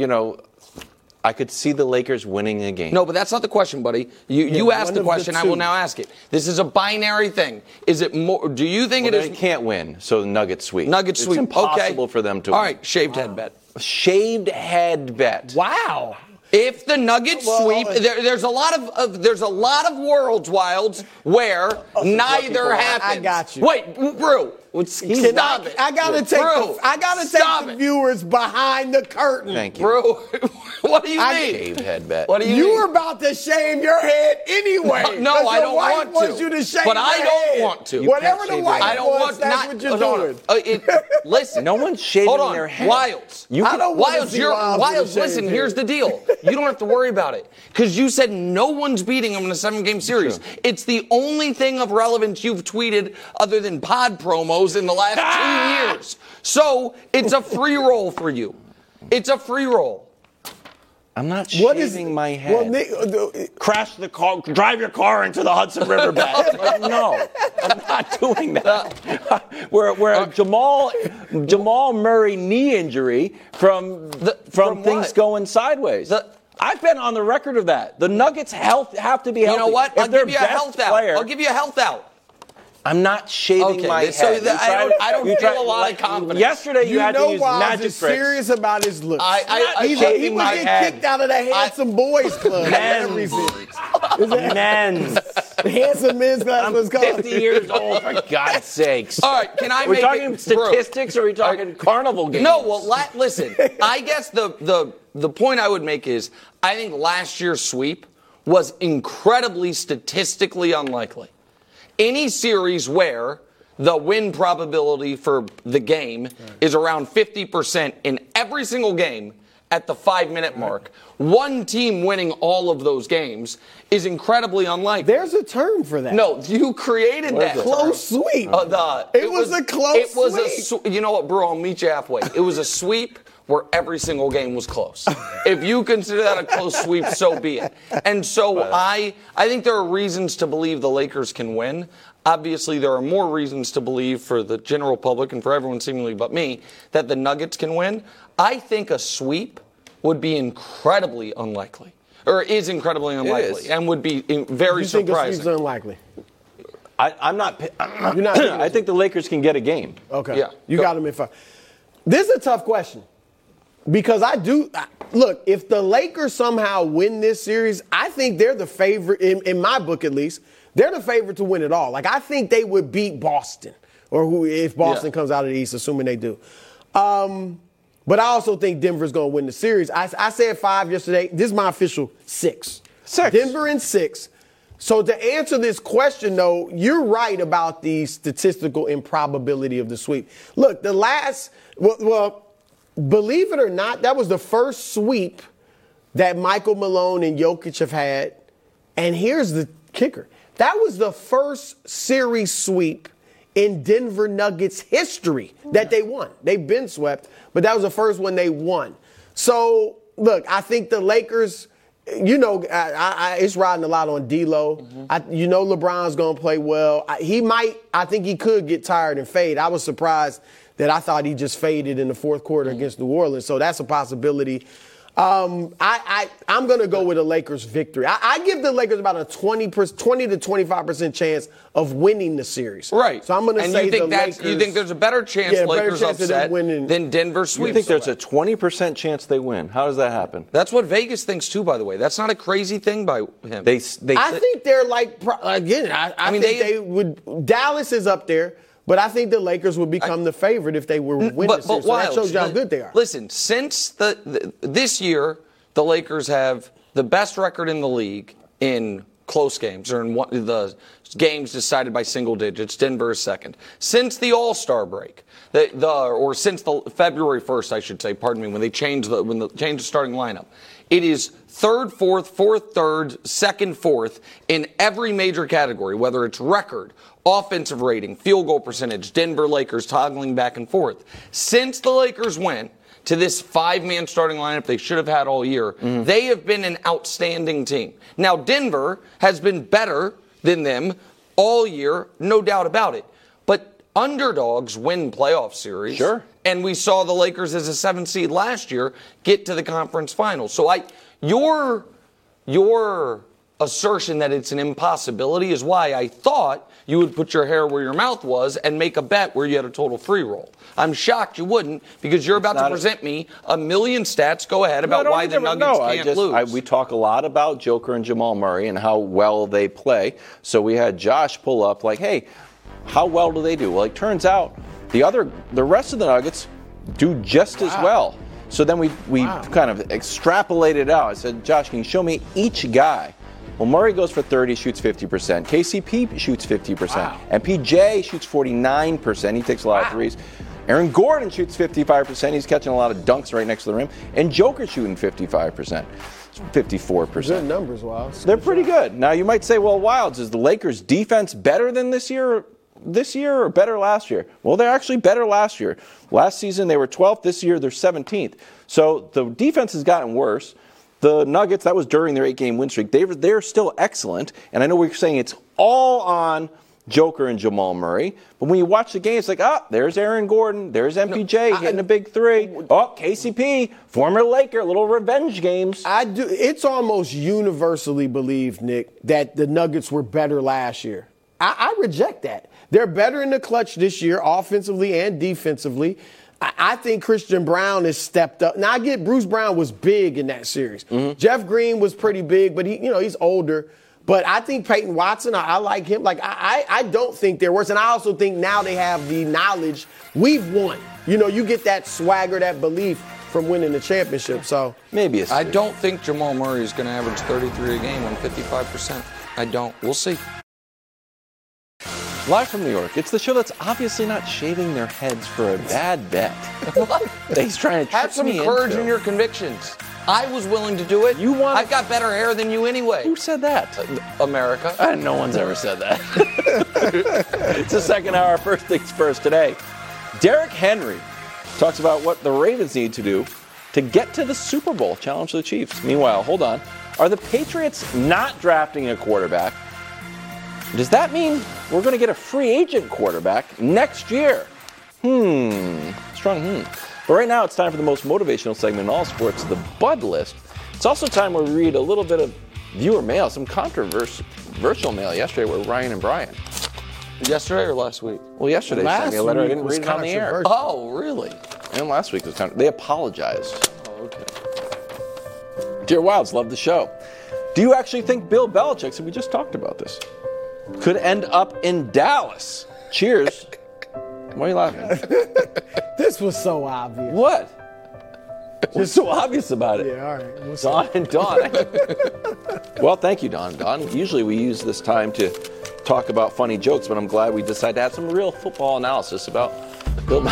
I could see the Lakers winning a game. No, but that's not the question, buddy. You asked the question. I will now ask it. This is a binary thing. Is it more? Do you think it is? They can't win, so the Nuggets sweep. Nuggets sweep. It's impossible for them to win. win. All right, shaved head bet. Shaved head bet. Wow. If the Nuggets sweep, there's a lot of worlds, Wilds, where neither happens. I got you. Wait, Brew. Stop it. I gotta take the viewers behind the curtain. Thank you. Brew, what do you mean? Shaved head bet. What do you mean? You were about to shave your head anyway. No, I don't want to. Wants you to shave but I don't head. Want to. Whatever the wife I don't wants, want. that's what you're doing. Listen, no one's shaving their head. Wilds. Wilds. Listen, here's the deal. You don't have to worry about it because you said no one's beating them in a 7-game series. True. It's the only thing of relevance you've tweeted other than pod promos in the last 2 years. So it's a free roll for you. It's a free roll. I'm not shaving my head. Crash the car, drive your car into the Hudson River bed. No, I'm not doing that. We're a Jamal Murray knee injury from things going sideways. I've been on the record of that. The Nuggets' health have to be healthy. You know what? I'll give you a health out. I'm not shaving my head. So I don't feel a lot of confidence. Yesterday you had to use magic is tricks. serious about his looks. He would get kicked out of the Handsome Boys Club. Men's. Handsome Men's Club was called. 50 years old, for God's sakes. All right, can I We're make talking it statistics or are we talking carnival games? No, well, listen. I guess the point I would make is I think last year's sweep was incredibly statistically unlikely. Any series where the win probability for the game is around 50% in every single game at the 5-minute mark, one team winning all of those games is incredibly unlikely. There's a term for that. No, you created that. Close sweep. It was a close sweep. You know what, bro? I'll meet you halfway. It was a sweep where every single game was close. If you consider that a close sweep, so be it. And so I think there are reasons to believe the Lakers can win. Obviously, there are more reasons to believe for the general public and for everyone seemingly but me that the Nuggets can win. I think a sweep would be incredibly unlikely, or is incredibly unlikely, and would be very surprising. You think a sweep's unlikely? I'm not. You're not. I think the Lakers can get a game. Okay. Yeah. You got them in 5. This is a tough question. Because look, if the Lakers somehow win this series, I think they're the favorite, in my book at least, they're the favorite to win it all. Like, I think they would beat Boston, or if Boston comes out of the East, assuming they do. But I also think Denver's going to win the series. I said 5 yesterday. This is my official 6. Denver in 6. So to answer this question, though, you're right about the statistical improbability of the sweep. Look, believe it or not, that was the first sweep that Michael Malone and Jokic have had. And here's the kicker. That was the first series sweep in Denver Nuggets history that they won. They've been swept, but that was the first one they won. So, look, I think the Lakers, it's riding a lot on D'Lo. Mm-hmm. LeBron's going to play well. I think he could get tired and fade. I was surprised that I thought he just faded in the fourth quarter against New Orleans. So that's a possibility. I'm going to go with a Lakers victory. I give the Lakers about a 20 to 25% chance of winning the series. Right. So I'm going to say the Lakers. You think there's a better chance Lakers upset than Denver sweeps? You think there's a 20% chance they win? How does that happen? That's what Vegas thinks too, by the way. That's not a crazy thing by him. I think they're like, again, I think they would. Dallas is up there. But I think the Lakers would become the favorite if they were winning the series. So that shows you how good they are. Listen, since this year, the Lakers have the best record in the league in close games, or in the games decided by single digits. Denver is second. Since the All-Star break, or since the February 1st, I should say, pardon me, when they changed the starting lineup, it is third, fourth, third, second, fourth in every major category, whether it's record, offensive rating, field goal percentage, Denver Lakers toggling back and forth. Since the Lakers went to this 5-man starting lineup they should have had all year, they have been an outstanding team. Now, Denver has been better than them all year, no doubt about it. But underdogs win playoff series. Sure. And we saw the Lakers as a 7 seed last year get to the conference finals. So your assertion that it's an impossibility is why I thought you would put your hair where your mouth was and make a bet where you had a total free roll. I'm shocked you wouldn't, because you're about to present me a million stats. Go ahead about why the Nuggets can't lose. We talk a lot about Joker and Jamal Murray and how well they play. So we had Josh pull up like, hey, how well do they do? Well, it turns out the rest of the Nuggets do just as well. So then we kind of extrapolated out. I said, Josh, can you show me each guy? Well, Murray goes for 30, shoots 50%. KCP shoots 50%. And PJ shoots 49%. He takes a lot of threes. Aaron Gordon shoots 55%. He's catching a lot of dunks right next to the rim. And Joker shooting 55%. 54%. Good numbers, Wilds. They're pretty good. Now, you might say, well, Wilds, is the Lakers' defense better than this year or better last year? Well, they're actually better last year. Last season, they were 12th. This year, they're 17th. So the defense has gotten worse. The Nuggets, that was during their 8-game win streak. They're still excellent. And I know we're saying it's all on Joker and Jamal Murray. But when you watch the game, it's like, there's Aaron Gordon. There's MPJ hitting a big three. KCP, former Laker, little revenge games. It's almost universally believed, Nick, that the Nuggets were better last year. I reject that. They're better in the clutch this year, offensively and defensively. I think Christian Brown has stepped up. Now, I get Bruce Brown was big in that series. Mm-hmm. Jeff Green was pretty big, but he's older. But I think Peyton Watson, I like him. Like, I don't think they're worse. And I also think now they have the knowledge. We've won. You get that swagger, that belief from winning the championship. So maybe I don't think Jamal Murray is going to average 33 a game on 55%. I don't. We'll see. Live from New York, it's the show that's obviously not shaving their heads for a bad bet. He's trying to have some courage in your convictions. I was willing to do it. I've got better hair than you anyway. Who said that? America. No one's ever said that. It's the second hour. First things first today. Derrick Henry talks about what the Ravens need to do to get to the Super Bowl, challenge the Chiefs. Meanwhile, hold on. Are the Patriots not drafting a quarterback? Does that mean we're going to get a free agent quarterback next year? Strong. But right now, it's time for the most motivational segment in all sports, the Bud List. It's also time where we read a little bit of viewer mail, some controversial mail yesterday with Ryan and Brian. Yesterday or last week? Well, yesterday they sent me a letter. I didn't read it on the air. Oh, really? And last week was they apologized. Oh, okay. Dear Wilds, love the show. Do you actually think Bill Belichick, so we just talked about this, could end up in Dallas? Cheers. Why are you laughing? This was so obvious. What? What's so obvious about it? Yeah, all right. Don and Don. Well, thank you, Don. Usually we use this time to talk about funny jokes, but I'm glad we decided to have some real football analysis about Bill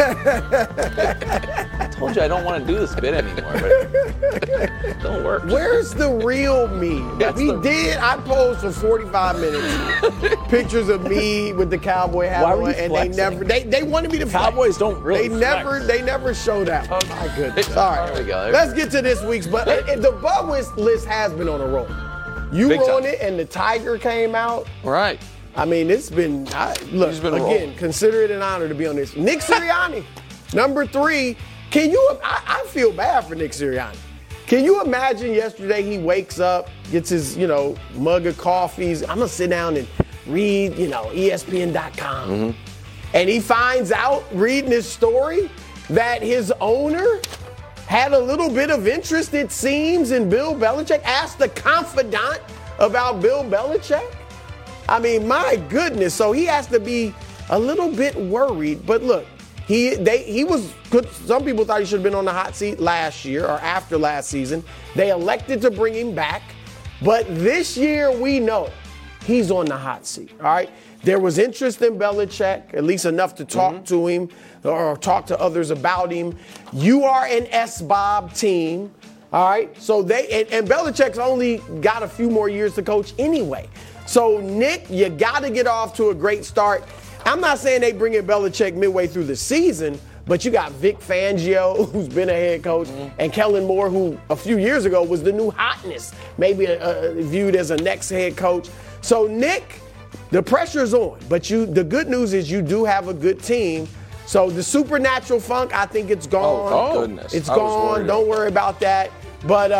Belichick. I told you I don't want to do this bit anymore, but it don't work. Where's the real me? I posed for 45 minutes. Pictures of me with the cowboy hat on, and they wanted me to flex. Cowboys don't really They never show that. Oh my goodness. All right. There we go. Let's get to this week's, but the Bud List has been on a roll. You were on it, and the Tiger came out. Right. I mean, it's been, consider it an honor to be on this. Nick Sirianni, number 3. I feel bad for Nick Sirianni. Can you imagine yesterday he wakes up, gets his, mug of coffees. I'm going to sit down and read, ESPN.com. Mm-hmm. And he finds out, reading this story, that his owner had a little bit of interest, it seems, in Bill Belichick. Asked the confidant about Bill Belichick. I mean, my goodness. So he has to be a little bit worried. But look, he was good. Some people thought he should have been on the hot seat last year or after last season. They elected to bring him back. But this year, we know he's on the hot seat. All right. There was interest in Belichick, at least enough to talk to him or talk to others about him. You are an SBOB team. All right. So and Belichick's only got a few more years to coach anyway. So, Nick, you got to get off to a great start. I'm not saying they bring in Belichick midway through the season, but you got Vic Fangio, who's been a head coach, and Kellen Moore, who a few years ago was the new hotness, maybe viewed as a next head coach. So, Nick, the pressure's on. But the good news is you do have a good team. So, the supernatural funk, I think it's gone. Oh goodness. It's gone. Don't worry about that. But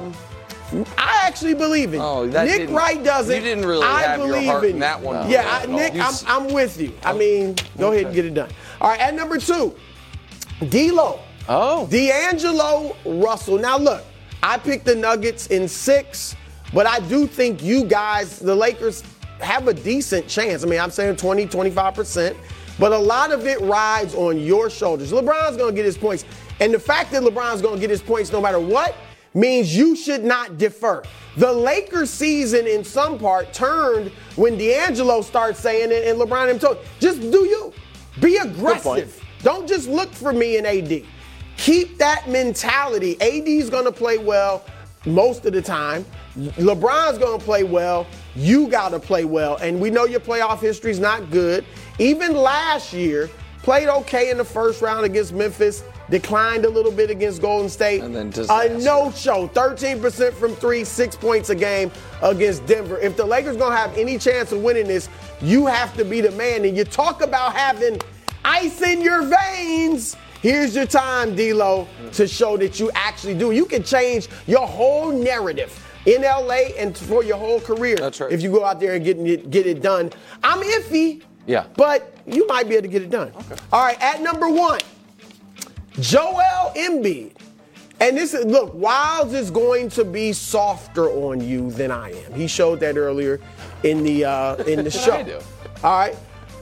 I actually believe in you. Nick Wright doesn't. You didn't really have your heart in that one. Yeah, Nick, I'm with you. I mean, go ahead and get it done. All right, at number 2, D-Lo. Oh. D'Angelo Russell. Now, look, I picked the Nuggets in 6, but I do think you guys, the Lakers, have a decent chance. I mean, I'm saying 20, 25%, but a lot of it rides on your shoulders. LeBron's going to get his points. And the fact that LeBron's going to get his points no matter what means you should not defer. The Lakers season, in some part, turned when D'Angelo started saying it and LeBron him told, just do you. Be aggressive. Don't just look for me and AD. Keep that mentality. AD's going to play well most of the time. LeBron's going to play well. You got to play well. And we know your playoff history's not good. Even last year, played okay in the first round against Memphis. Declined a little bit against Golden State. And then disaster. A no-show. 13% from 3, 6 points a game against Denver. If the Lakers going to have any chance of winning this, you have to be the man. And you talk about having ice in your veins. Here's your time, D-Lo, to show that you actually do. You can change your whole narrative in LA and for your whole career. That's right. If you go out there and get it done. I'm iffy. Yeah. But you might be able to get it done. Okay. All right, at number 1, Joel Embiid. And this is, look, Wiles is going to be softer on you than I am. He showed that earlier in the show. I do. All right.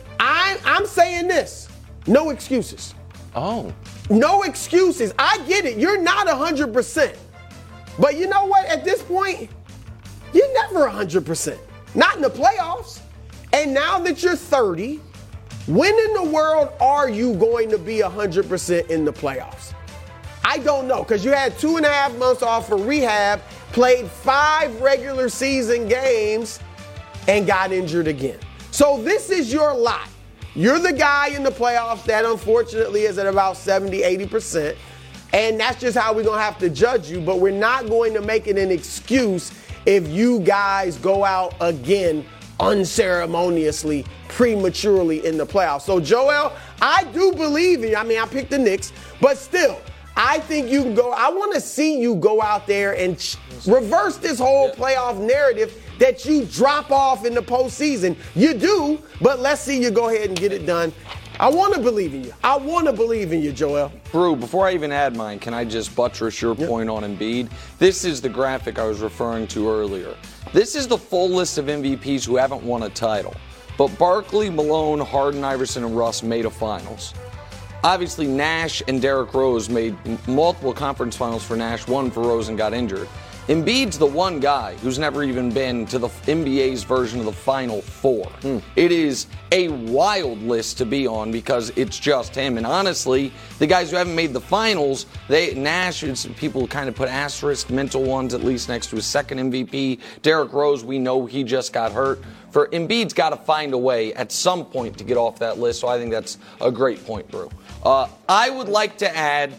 I'm saying this. No excuses. Oh. No excuses. I get it. You're not 100%. But you know what? At this point, you're never 100%. Not in the playoffs. And now that you're 30, when in the world are you going to be 100% in the playoffs? I don't know, because you had 2.5 months off for rehab, played 5 regular season games, and got injured again. So this is your lot. You're the guy in the playoffs that unfortunately is at about 70, 80%. And that's just how we're going to have to judge you. But we're not going to make it an excuse if you guys go out again unceremoniously, prematurely in the playoffs. So, Joel, I do believe in you. I mean, I picked the Knicks, but still, I think you can go. I want to see you go out there and reverse this whole playoff narrative that you drop off in the postseason. You do, but let's see you go ahead and get it done. I want to believe in you. I want to believe in you, Joel. Brew, before I even add mine, can I just buttress your point on Embiid? This is the graphic I was referring to earlier. This is the full list of MVPs who haven't won a title. But Barkley, Malone, Harden, Iverson, and Russ made a finals. Obviously, Nash and Derrick Rose made multiple conference finals for Nash, one for Rose and got injured. Embiid's the one guy who's never even been to the NBA's version of the Final Four. It is a wild list to be on because it's just him. And honestly, the guys who haven't made the finals, Nash, people kind of put asterisk mental ones at least next to his second MVP. Derrick Rose, we know he just got hurt. For Embiid's got to find a way at some point to get off that list, so I think that's a great point, Brew. I would like to add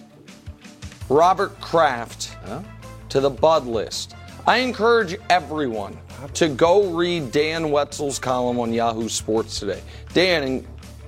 Robert Kraft to the Bud list. I encourage everyone to go read Dan Wetzel's column on Yahoo Sports today. Dan,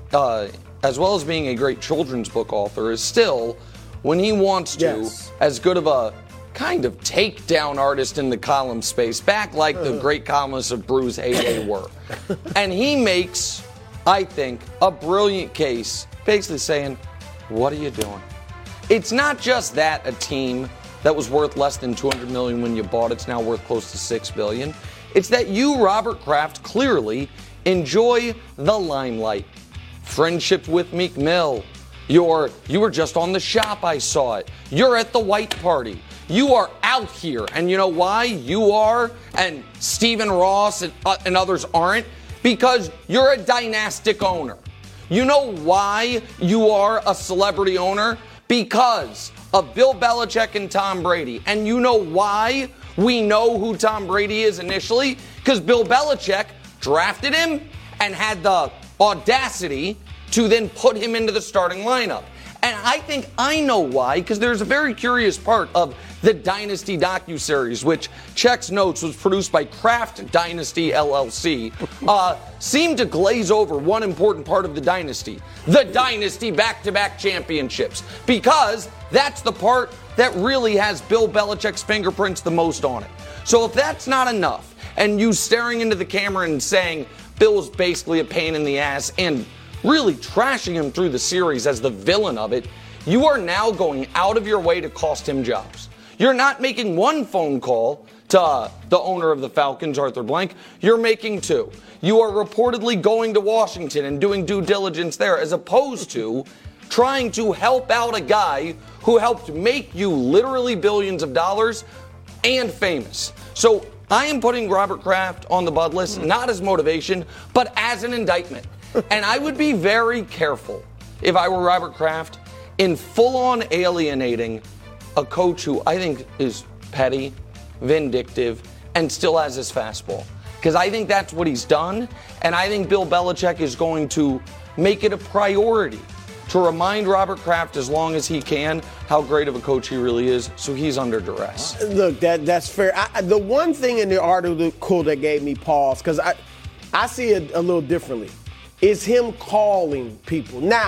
as well as being a great children's book author, is still, when he wants to, as good of a kind of takedown artist in the column space, back like the great columnists of Brew's heyday were. And he makes, I think, a brilliant case, basically saying, what are you doing? It's not just that a team that was worth less than $200 million when you bought it's now worth close to $6 billion. It's that you, Robert Kraft, clearly enjoy the limelight. Friendship with Meek Mill. You were just on The Shop, I saw it. You're at the white party. You are out here. And you know why you are and Stephen Ross and others aren't? Because you're a dynastic owner. You know why you are a celebrity owner? Because of Bill Belichick and Tom Brady. And you know why we know who Tom Brady is initially? Because Bill Belichick drafted him and had the audacity to then put him into the starting lineup. And I think I know why, because there's a very curious part of the Dynasty docuseries, which checks notes was produced by Kraft Dynasty LLC, seemed to glaze over one important part of the Dynasty back-to-back championships, because that's the part that really has Bill Belichick's fingerprints the most on it. So if that's not enough, and you staring into the camera and saying Bill was basically a pain in the ass and really trashing him through the series as the villain of it, you are now going out of your way to cost him jobs. You're not making one phone call to the owner of the Falcons, Arthur Blank. You're making 2. You are reportedly going to Washington and doing due diligence there, as opposed to trying to help out a guy who helped make you literally billions of dollars and famous. So I am putting Robert Kraft on the Bud list, not as motivation, but as an indictment. And I would be very careful, if I were Robert Kraft, in full-on alienating a coach who I think is petty, vindictive, and still has his fastball. Because I think that's what he's done, and I think Bill Belichick is going to make it a priority to remind Robert Kraft as long as he can how great of a coach he really is, so he's under duress. Look, that's fair. The one thing in the article that gave me pause, because I see it a little differently, is him calling people. Now,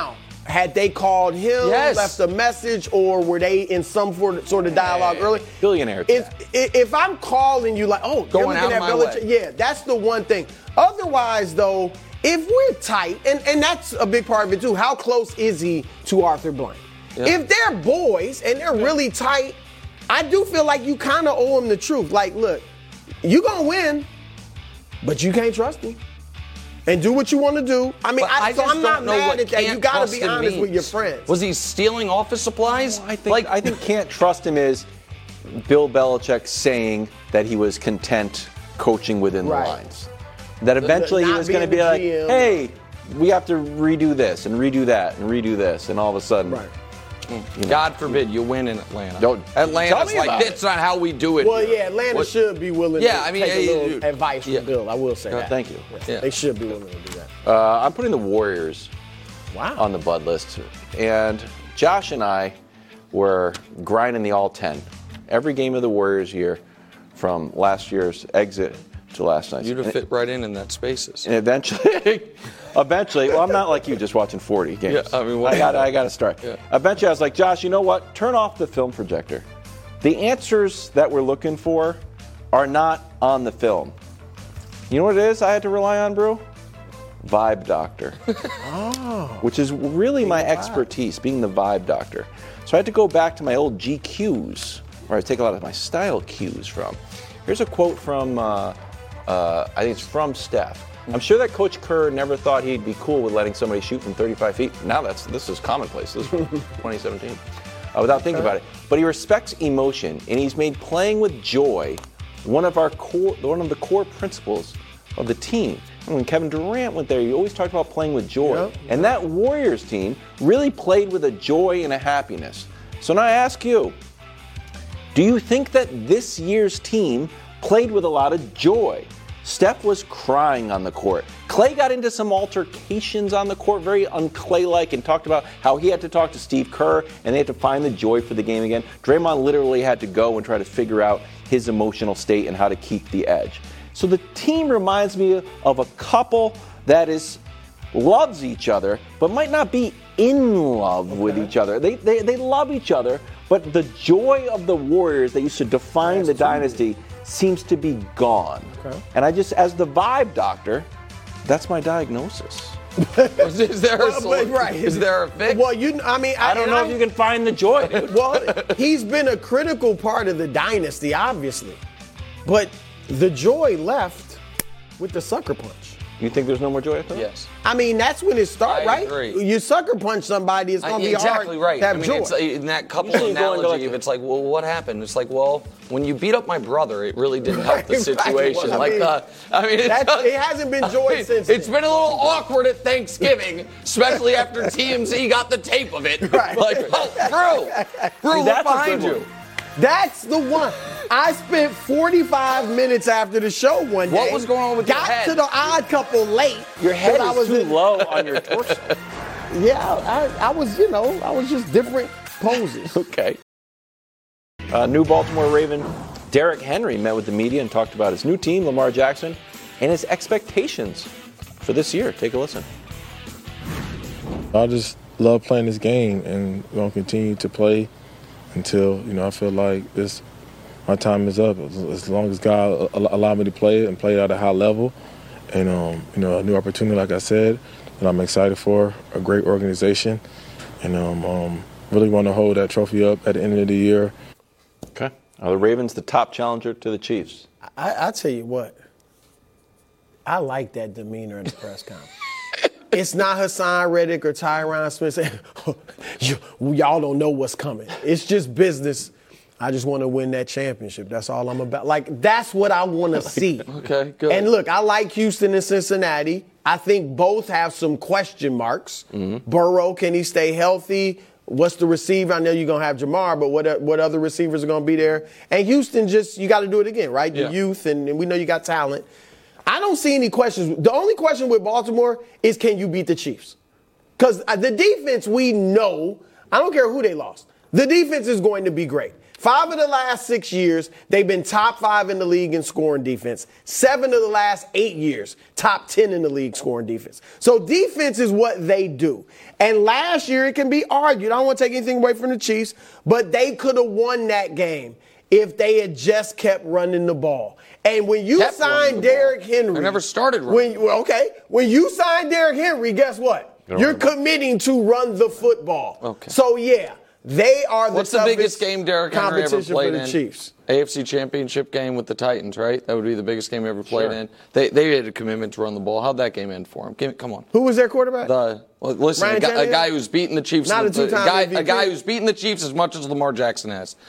Had they called him, left a message, or were they in some sort of dialogue early? Billionaire. If I'm calling you like, oh, going out of my way. Yeah, that's the one thing. Otherwise, though, if we're tight, and that's a big part of it too, how close is he to Arthur Blank? Yeah. If they're boys and they're really tight, I do feel like you kind of owe him the truth. Like, look, you gonna win, but you can't trust him. And do what you want to do. I mean, I'm not mad at that. You got to be honest with your friends. Was he stealing office supplies? I think can't trust him is Bill Belichick saying that he was content coaching within the lines. That eventually he was going to be like, hey, we have to redo this and redo that and redo this, and all of a sudden. Right. God forbid you win in Atlanta. Atlanta's like, that's not how we do it. Well, yeah, Atlanta should be willing to take a little advice from Bill. I will say that. Thank you. Yeah. They should be willing to do that. I'm putting the Warriors on the Bud list. And Josh and I were grinding the all 10. Every game of the Warriors year from last year's exit to last night's. You'd have fit right in that spaces. And eventually, well, I'm not like you just watching 40 games. Yeah, I mean, I got to start. Yeah. Eventually, I was like, Josh, you know what? Turn off the film projector. The answers that we're looking for are not on the film. You know what it is I had to rely on, Brew? Vibe Doctor. Which is really my expertise, being the vibe doctor. So I had to go back to my old GQs, where I take a lot of my style cues from. Here's a quote from, I think it's from Steph. I'm sure that Coach Kerr never thought he'd be cool with letting somebody shoot from 35 feet. Now this is commonplace. This is 2017. Without thinking about it. But he respects emotion, and he's made playing with joy one of the core principles of the team. And when Kevin Durant went there, he always talked about playing with joy. Yep. And that Warriors team really played with a joy and a happiness. So now I ask you, do you think that this year's team played with a lot of joy? Steph was crying on the court. Clay got into some altercations on the court, very un-Clay-like, and talked about how he had to talk to Steve Kerr and they had to find the joy for the game again. Draymond literally had to go and try to figure out his emotional state and how to keep the edge. So the team reminds me of a couple that loves each other, but might not be in love with each other. They love each other, but the joy of the Warriors that used to define the dynasty seems to be gone. Okay. And I just, as the vibe doctor, that's my diagnosis. Is there a fix? Well, I don't know if you can find the joy. Well, he's been a critical part of the dynasty, obviously. But the joy left with the sucker punch. You think there's no more joy after that? Yes. I mean, that's when it starts, right? Agree. You sucker punch somebody, it's going to be hard right. to have joy. It's, in that couple analogy, if it's like, well, what happened? It's like, well, when you beat up my brother, it really didn't help the situation. It hasn't been joy since. It's been a little awkward at Thanksgiving, especially after TMZ got the tape of it. Right. Like, Brew, look behind you. That's the one. I spent 45 minutes after the show one day. What was going on with your head? Got to the Odd Couple late. Your head is too low on your torso. Yeah, I was just different poses. Okay. New Baltimore Raven Derrick Henry met with the media and talked about his new team, Lamar Jackson, and his expectations for this year. Take a listen. I just love playing this game, and we're going to continue to play until, I feel like my time is up. As long as God allow me to play it and play at a high level, and a new opportunity, like I said, that I'm excited for, a great organization, and really want to hold that trophy up at the end of the year. Okay. Are the Ravens the top challenger to the Chiefs? I tell you what, I like that demeanor in the press conference. It's not Hassan Reddick or Tyron Smith saying, y'all don't know what's coming. It's just business. I just want to win that championship. That's all I'm about. Like, that's what I want to see. Okay, good. And look, I like Houston and Cincinnati. I think both have some question marks. Mm-hmm. Burrow, can he stay healthy? What's the receiver? I know you're going to have Jamar, but what other receivers are going to be there? And Houston, you got to do it again, right? The youth, and we know you got talent. I don't see any questions. The only question with Baltimore is, can you beat the Chiefs? Because the defense, we know, I don't care who they lost, the defense is going to be great. 5 of the last 6 years, they've been top 5 in the league in scoring defense. 7 of the last 8 years, top 10 in the league scoring defense. So defense is what they do. And last year, it can be argued. I don't want to take anything away from the Chiefs, but they could have won that game if they had just kept running the ball. And when you signed Derrick Henry. They never started running. When you signed Derrick Henry, guess what? You're committing to run the football. Okay. So, yeah. They are the What's the biggest game Derrick Henry ever played in? Chiefs. AFC Championship game with the Titans, right? That would be the biggest game he ever played in. They had a commitment to run the ball. How'd that game end for him? Come on. Who was their quarterback? A guy who's beaten the Chiefs. Not a two-time MVP. A guy who's beaten the Chiefs as much as Lamar Jackson has.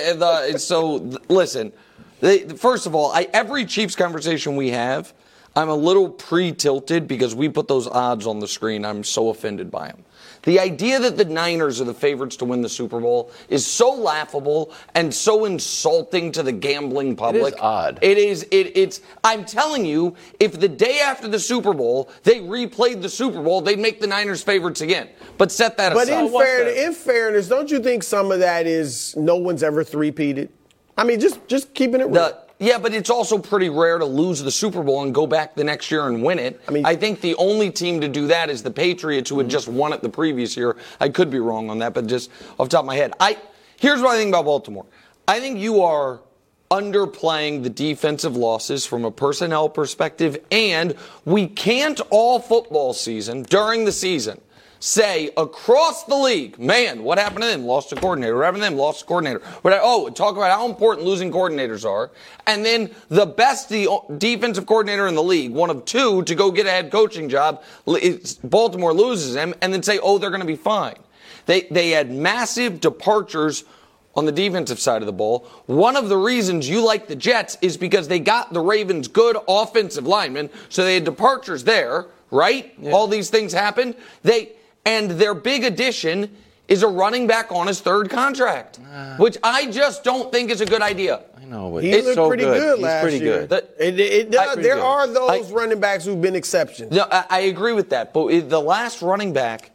Listen. First of all, every Chiefs conversation we have, I'm a little pre-tilted because we put those odds on the screen. I'm so offended by them. The idea that the Niners are the favorites to win the Super Bowl is so laughable and so insulting to the gambling public. It is odd. It is. It's. I'm telling you, if the day after the Super Bowl they replayed the Super Bowl, they'd make the Niners favorites again. But set that aside. But in fairness, don't you think some of that is no one's ever three-peated? I mean, just keeping it real. Yeah, but it's also pretty rare to lose the Super Bowl and go back the next year and win it. I think the only team to do that is the Patriots, who had just won it the previous year. I could be wrong on that, but just off the top of my head. Here's what I think about Baltimore. I think you are underplaying the defensive losses from a personnel perspective, and we can't all football season, during the season, say across the league, man, what happened to them? Lost a coordinator. What happened to them? Lost a coordinator. Talk about how important losing coordinators are. And then the best defensive coordinator in the league, one of two, to go get a head coaching job, Baltimore loses him, and then say, they're going to be fine. They had massive departures on the defensive side of the ball. One of the reasons you like the Jets is because they got the Ravens' good offensive linemen, so they had departures there, right? Yeah. All these things happened. And their big addition is a running back on his third contract, which I just don't think is a good idea. I know, but he looked pretty good last year. There are those running backs who've been exceptions. No, I agree with that. But the last running back,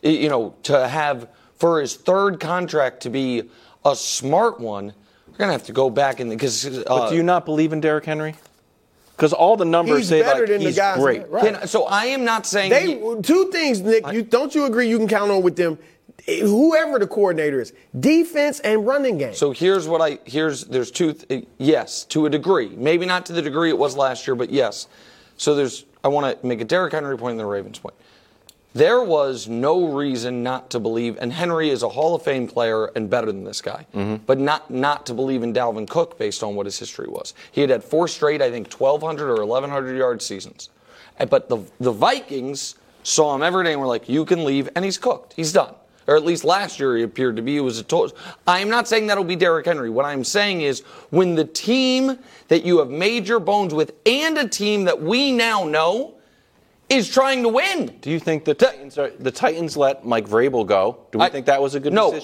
to have for his third contract to be a smart one, we're going to have to go back But do you not believe in Derrick Henry? Because all the numbers say he's great. Right. So I am not saying two things, Nick. Don't you agree? You can count on with them, whoever the coordinator is, defense and running game. So there's two. Yes, to a degree, maybe not to the degree it was last year, but yes. So I want to make a Derrick Henry point and the Ravens point. There was no reason not to believe, and Henry is a Hall of Fame player and better than this guy, but not to believe in Dalvin Cook based on what his history was. He had 4 straight, I think, 1,200 or 1,100-yard seasons. But the Vikings saw him every day and were like, you can leave, and he's cooked. He's done. Or at least last year he appeared to be. It was a total. I am not saying that'll be Derrick Henry. What I'm saying is when the team that you have made your bones with and a team that we now know is trying to win. Do you think the Titans let Mike Vrabel go? Do we think that was a good decision? No,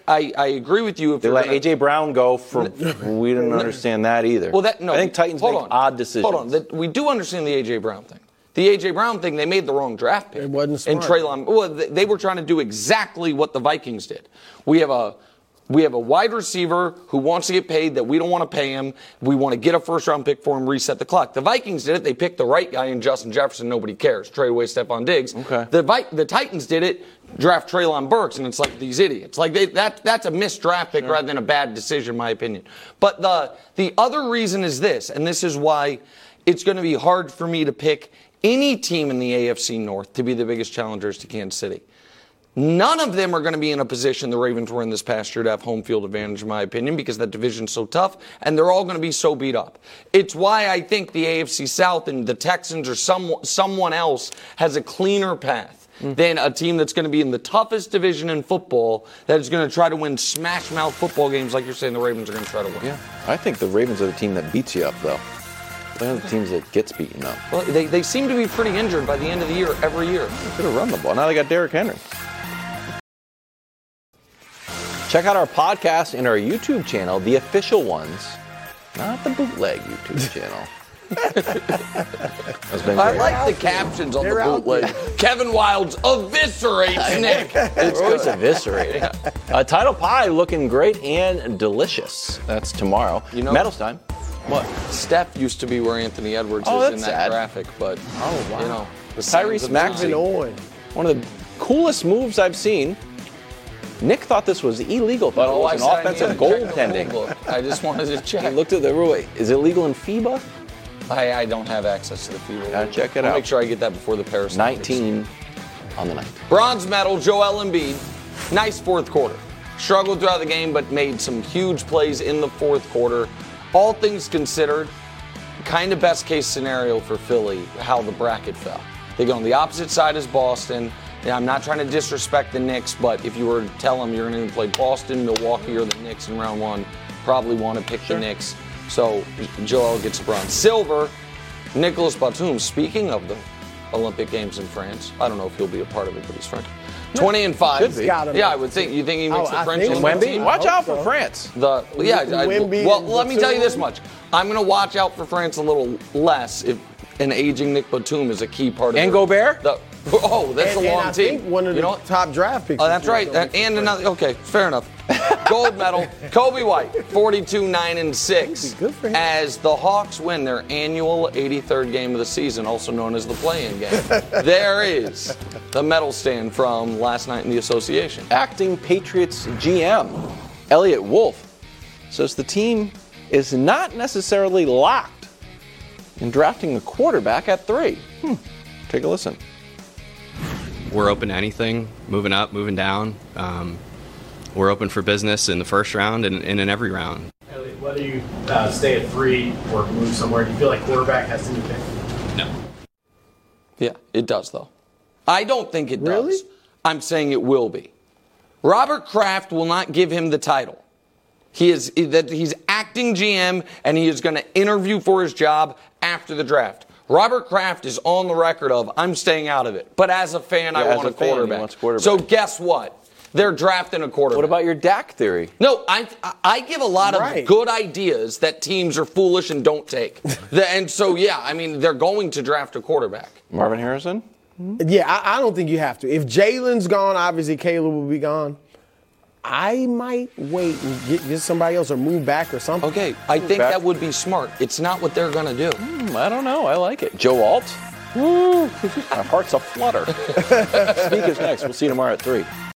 I agree with you. If they let A.J. Brown go, we didn't understand that either. I think Titans make odd decisions. Hold on. We do understand the A.J. Brown thing. The A.J. Brown thing, they made the wrong draft pick. It wasn't smart. And Treylon, they were trying to do exactly what the Vikings did. We have a wide receiver who wants to get paid that we don't want to pay him. We want to get a first-round pick for him, reset the clock. The Vikings did it. They picked the right guy in Justin Jefferson. Nobody cares. Trade away Stephon Diggs. Okay. The Titans did it. Draft Treylon Burks, and it's like these idiots. That's a missed draft pick rather than a bad decision, in my opinion. But the other reason is this, and this is why it's going to be hard for me to pick any team in the AFC North to be the biggest challengers to Kansas City. None of them are going to be in a position the Ravens were in this past year to have home field advantage, in my opinion, because that division's so tough, and they're all going to be so beat up. It's why I think the AFC South and the Texans or someone else has a cleaner path than a team that's going to be in the toughest division in football that is going to try to win smash-mouth football games like you're saying the Ravens are going to try to win. Yeah, I think the Ravens are the team that beats you up, though. They're the teams that gets beaten up. Well, they seem to be pretty injured by the end of the year every year. They could have run the ball. Now they got Derrick Henry. Check out our podcast and our YouTube channel, the official ones, not the bootleg YouTube channel. I like the captions on the bootleg. Kevin Wildes eviscerates Nick. It's always eviscerating. Title pie looking great and delicious. That's tomorrow. You know, Medals time. What? Steph used to be where Anthony Edwards Oh, is in that's that sad. graphic, but you know, the Tyrese Maxey. One of the coolest moves I've seen. Nick thought this was illegal, but it was an offensive goaltending. I just wanted to check. He looked at the rule. Is it legal in FIBA? I don't have access to the FIBA. Gotta check it I'll out. make sure I get that before the Paris. 19 on the night. Bronze medal, Joel Embiid. Nice fourth quarter. Struggled throughout the game, but made some huge plays in the fourth quarter. All things considered, kind of best case scenario for Philly, how the bracket fell. They go on the opposite side as Boston. Yeah, I'm not trying to disrespect the Knicks, but if you were to tell them you're going to play Boston, Milwaukee, or the Knicks in round one, probably want to pick the Knicks. So Joel gets a bronze. Silver, Nicolas Batum. Speaking of the Olympic Games in France, I don't know if he'll be a part of it, but he's French. 20 and 5. Should be. Yeah, I would think. You think he makes the French Olympic team? Watch out for France. Well, let me tell you this much. I'm going to watch out for France a little less if an aging Nick Batum is a key part of it. And Gobert? That's a long I team. think one of the top draft picks. Oh, that's right. And another. Okay, fair enough. Gold medal, Kobe White, 42-9-6. Good for him. As the Hawks win their annual 83rd game of the season, also known as the play-in game. There is the medal stand from last night in the association. Acting Patriots GM Elliot Wolf says the team is not necessarily locked in drafting a quarterback at 3. Take a listen. We're open to anything, moving up, moving down. We're open for business in the first round and in every round. Elliot, whether you stay at 3 or move somewhere, do you feel like quarterback has to be picked? No. Yeah, it does, though. I don't think it Really? does. I'm saying it will be. Robert Kraft will not give him the title. He's acting GM, and he is going to interview for his job after the draft. Robert Kraft is on the record of, I'm staying out of it. But as a fan, I want a quarterback. He wants a quarterback. So guess what? They're drafting a quarterback. What about your Dak theory? No, I give a lot of good ideas that teams are foolish and don't take. And so, yeah, I mean, they're going to draft a quarterback. Marvin Harrison? Yeah, I don't think you have to. If Jalen's gone, obviously Caleb will be gone. I might wait and get somebody else or move back or something. Okay, I think that would be smart. It's not what they're going to do. I don't know. I like it. Joe Alt? Woo! My heart's a flutter. Speak is next. We'll see you tomorrow at 3.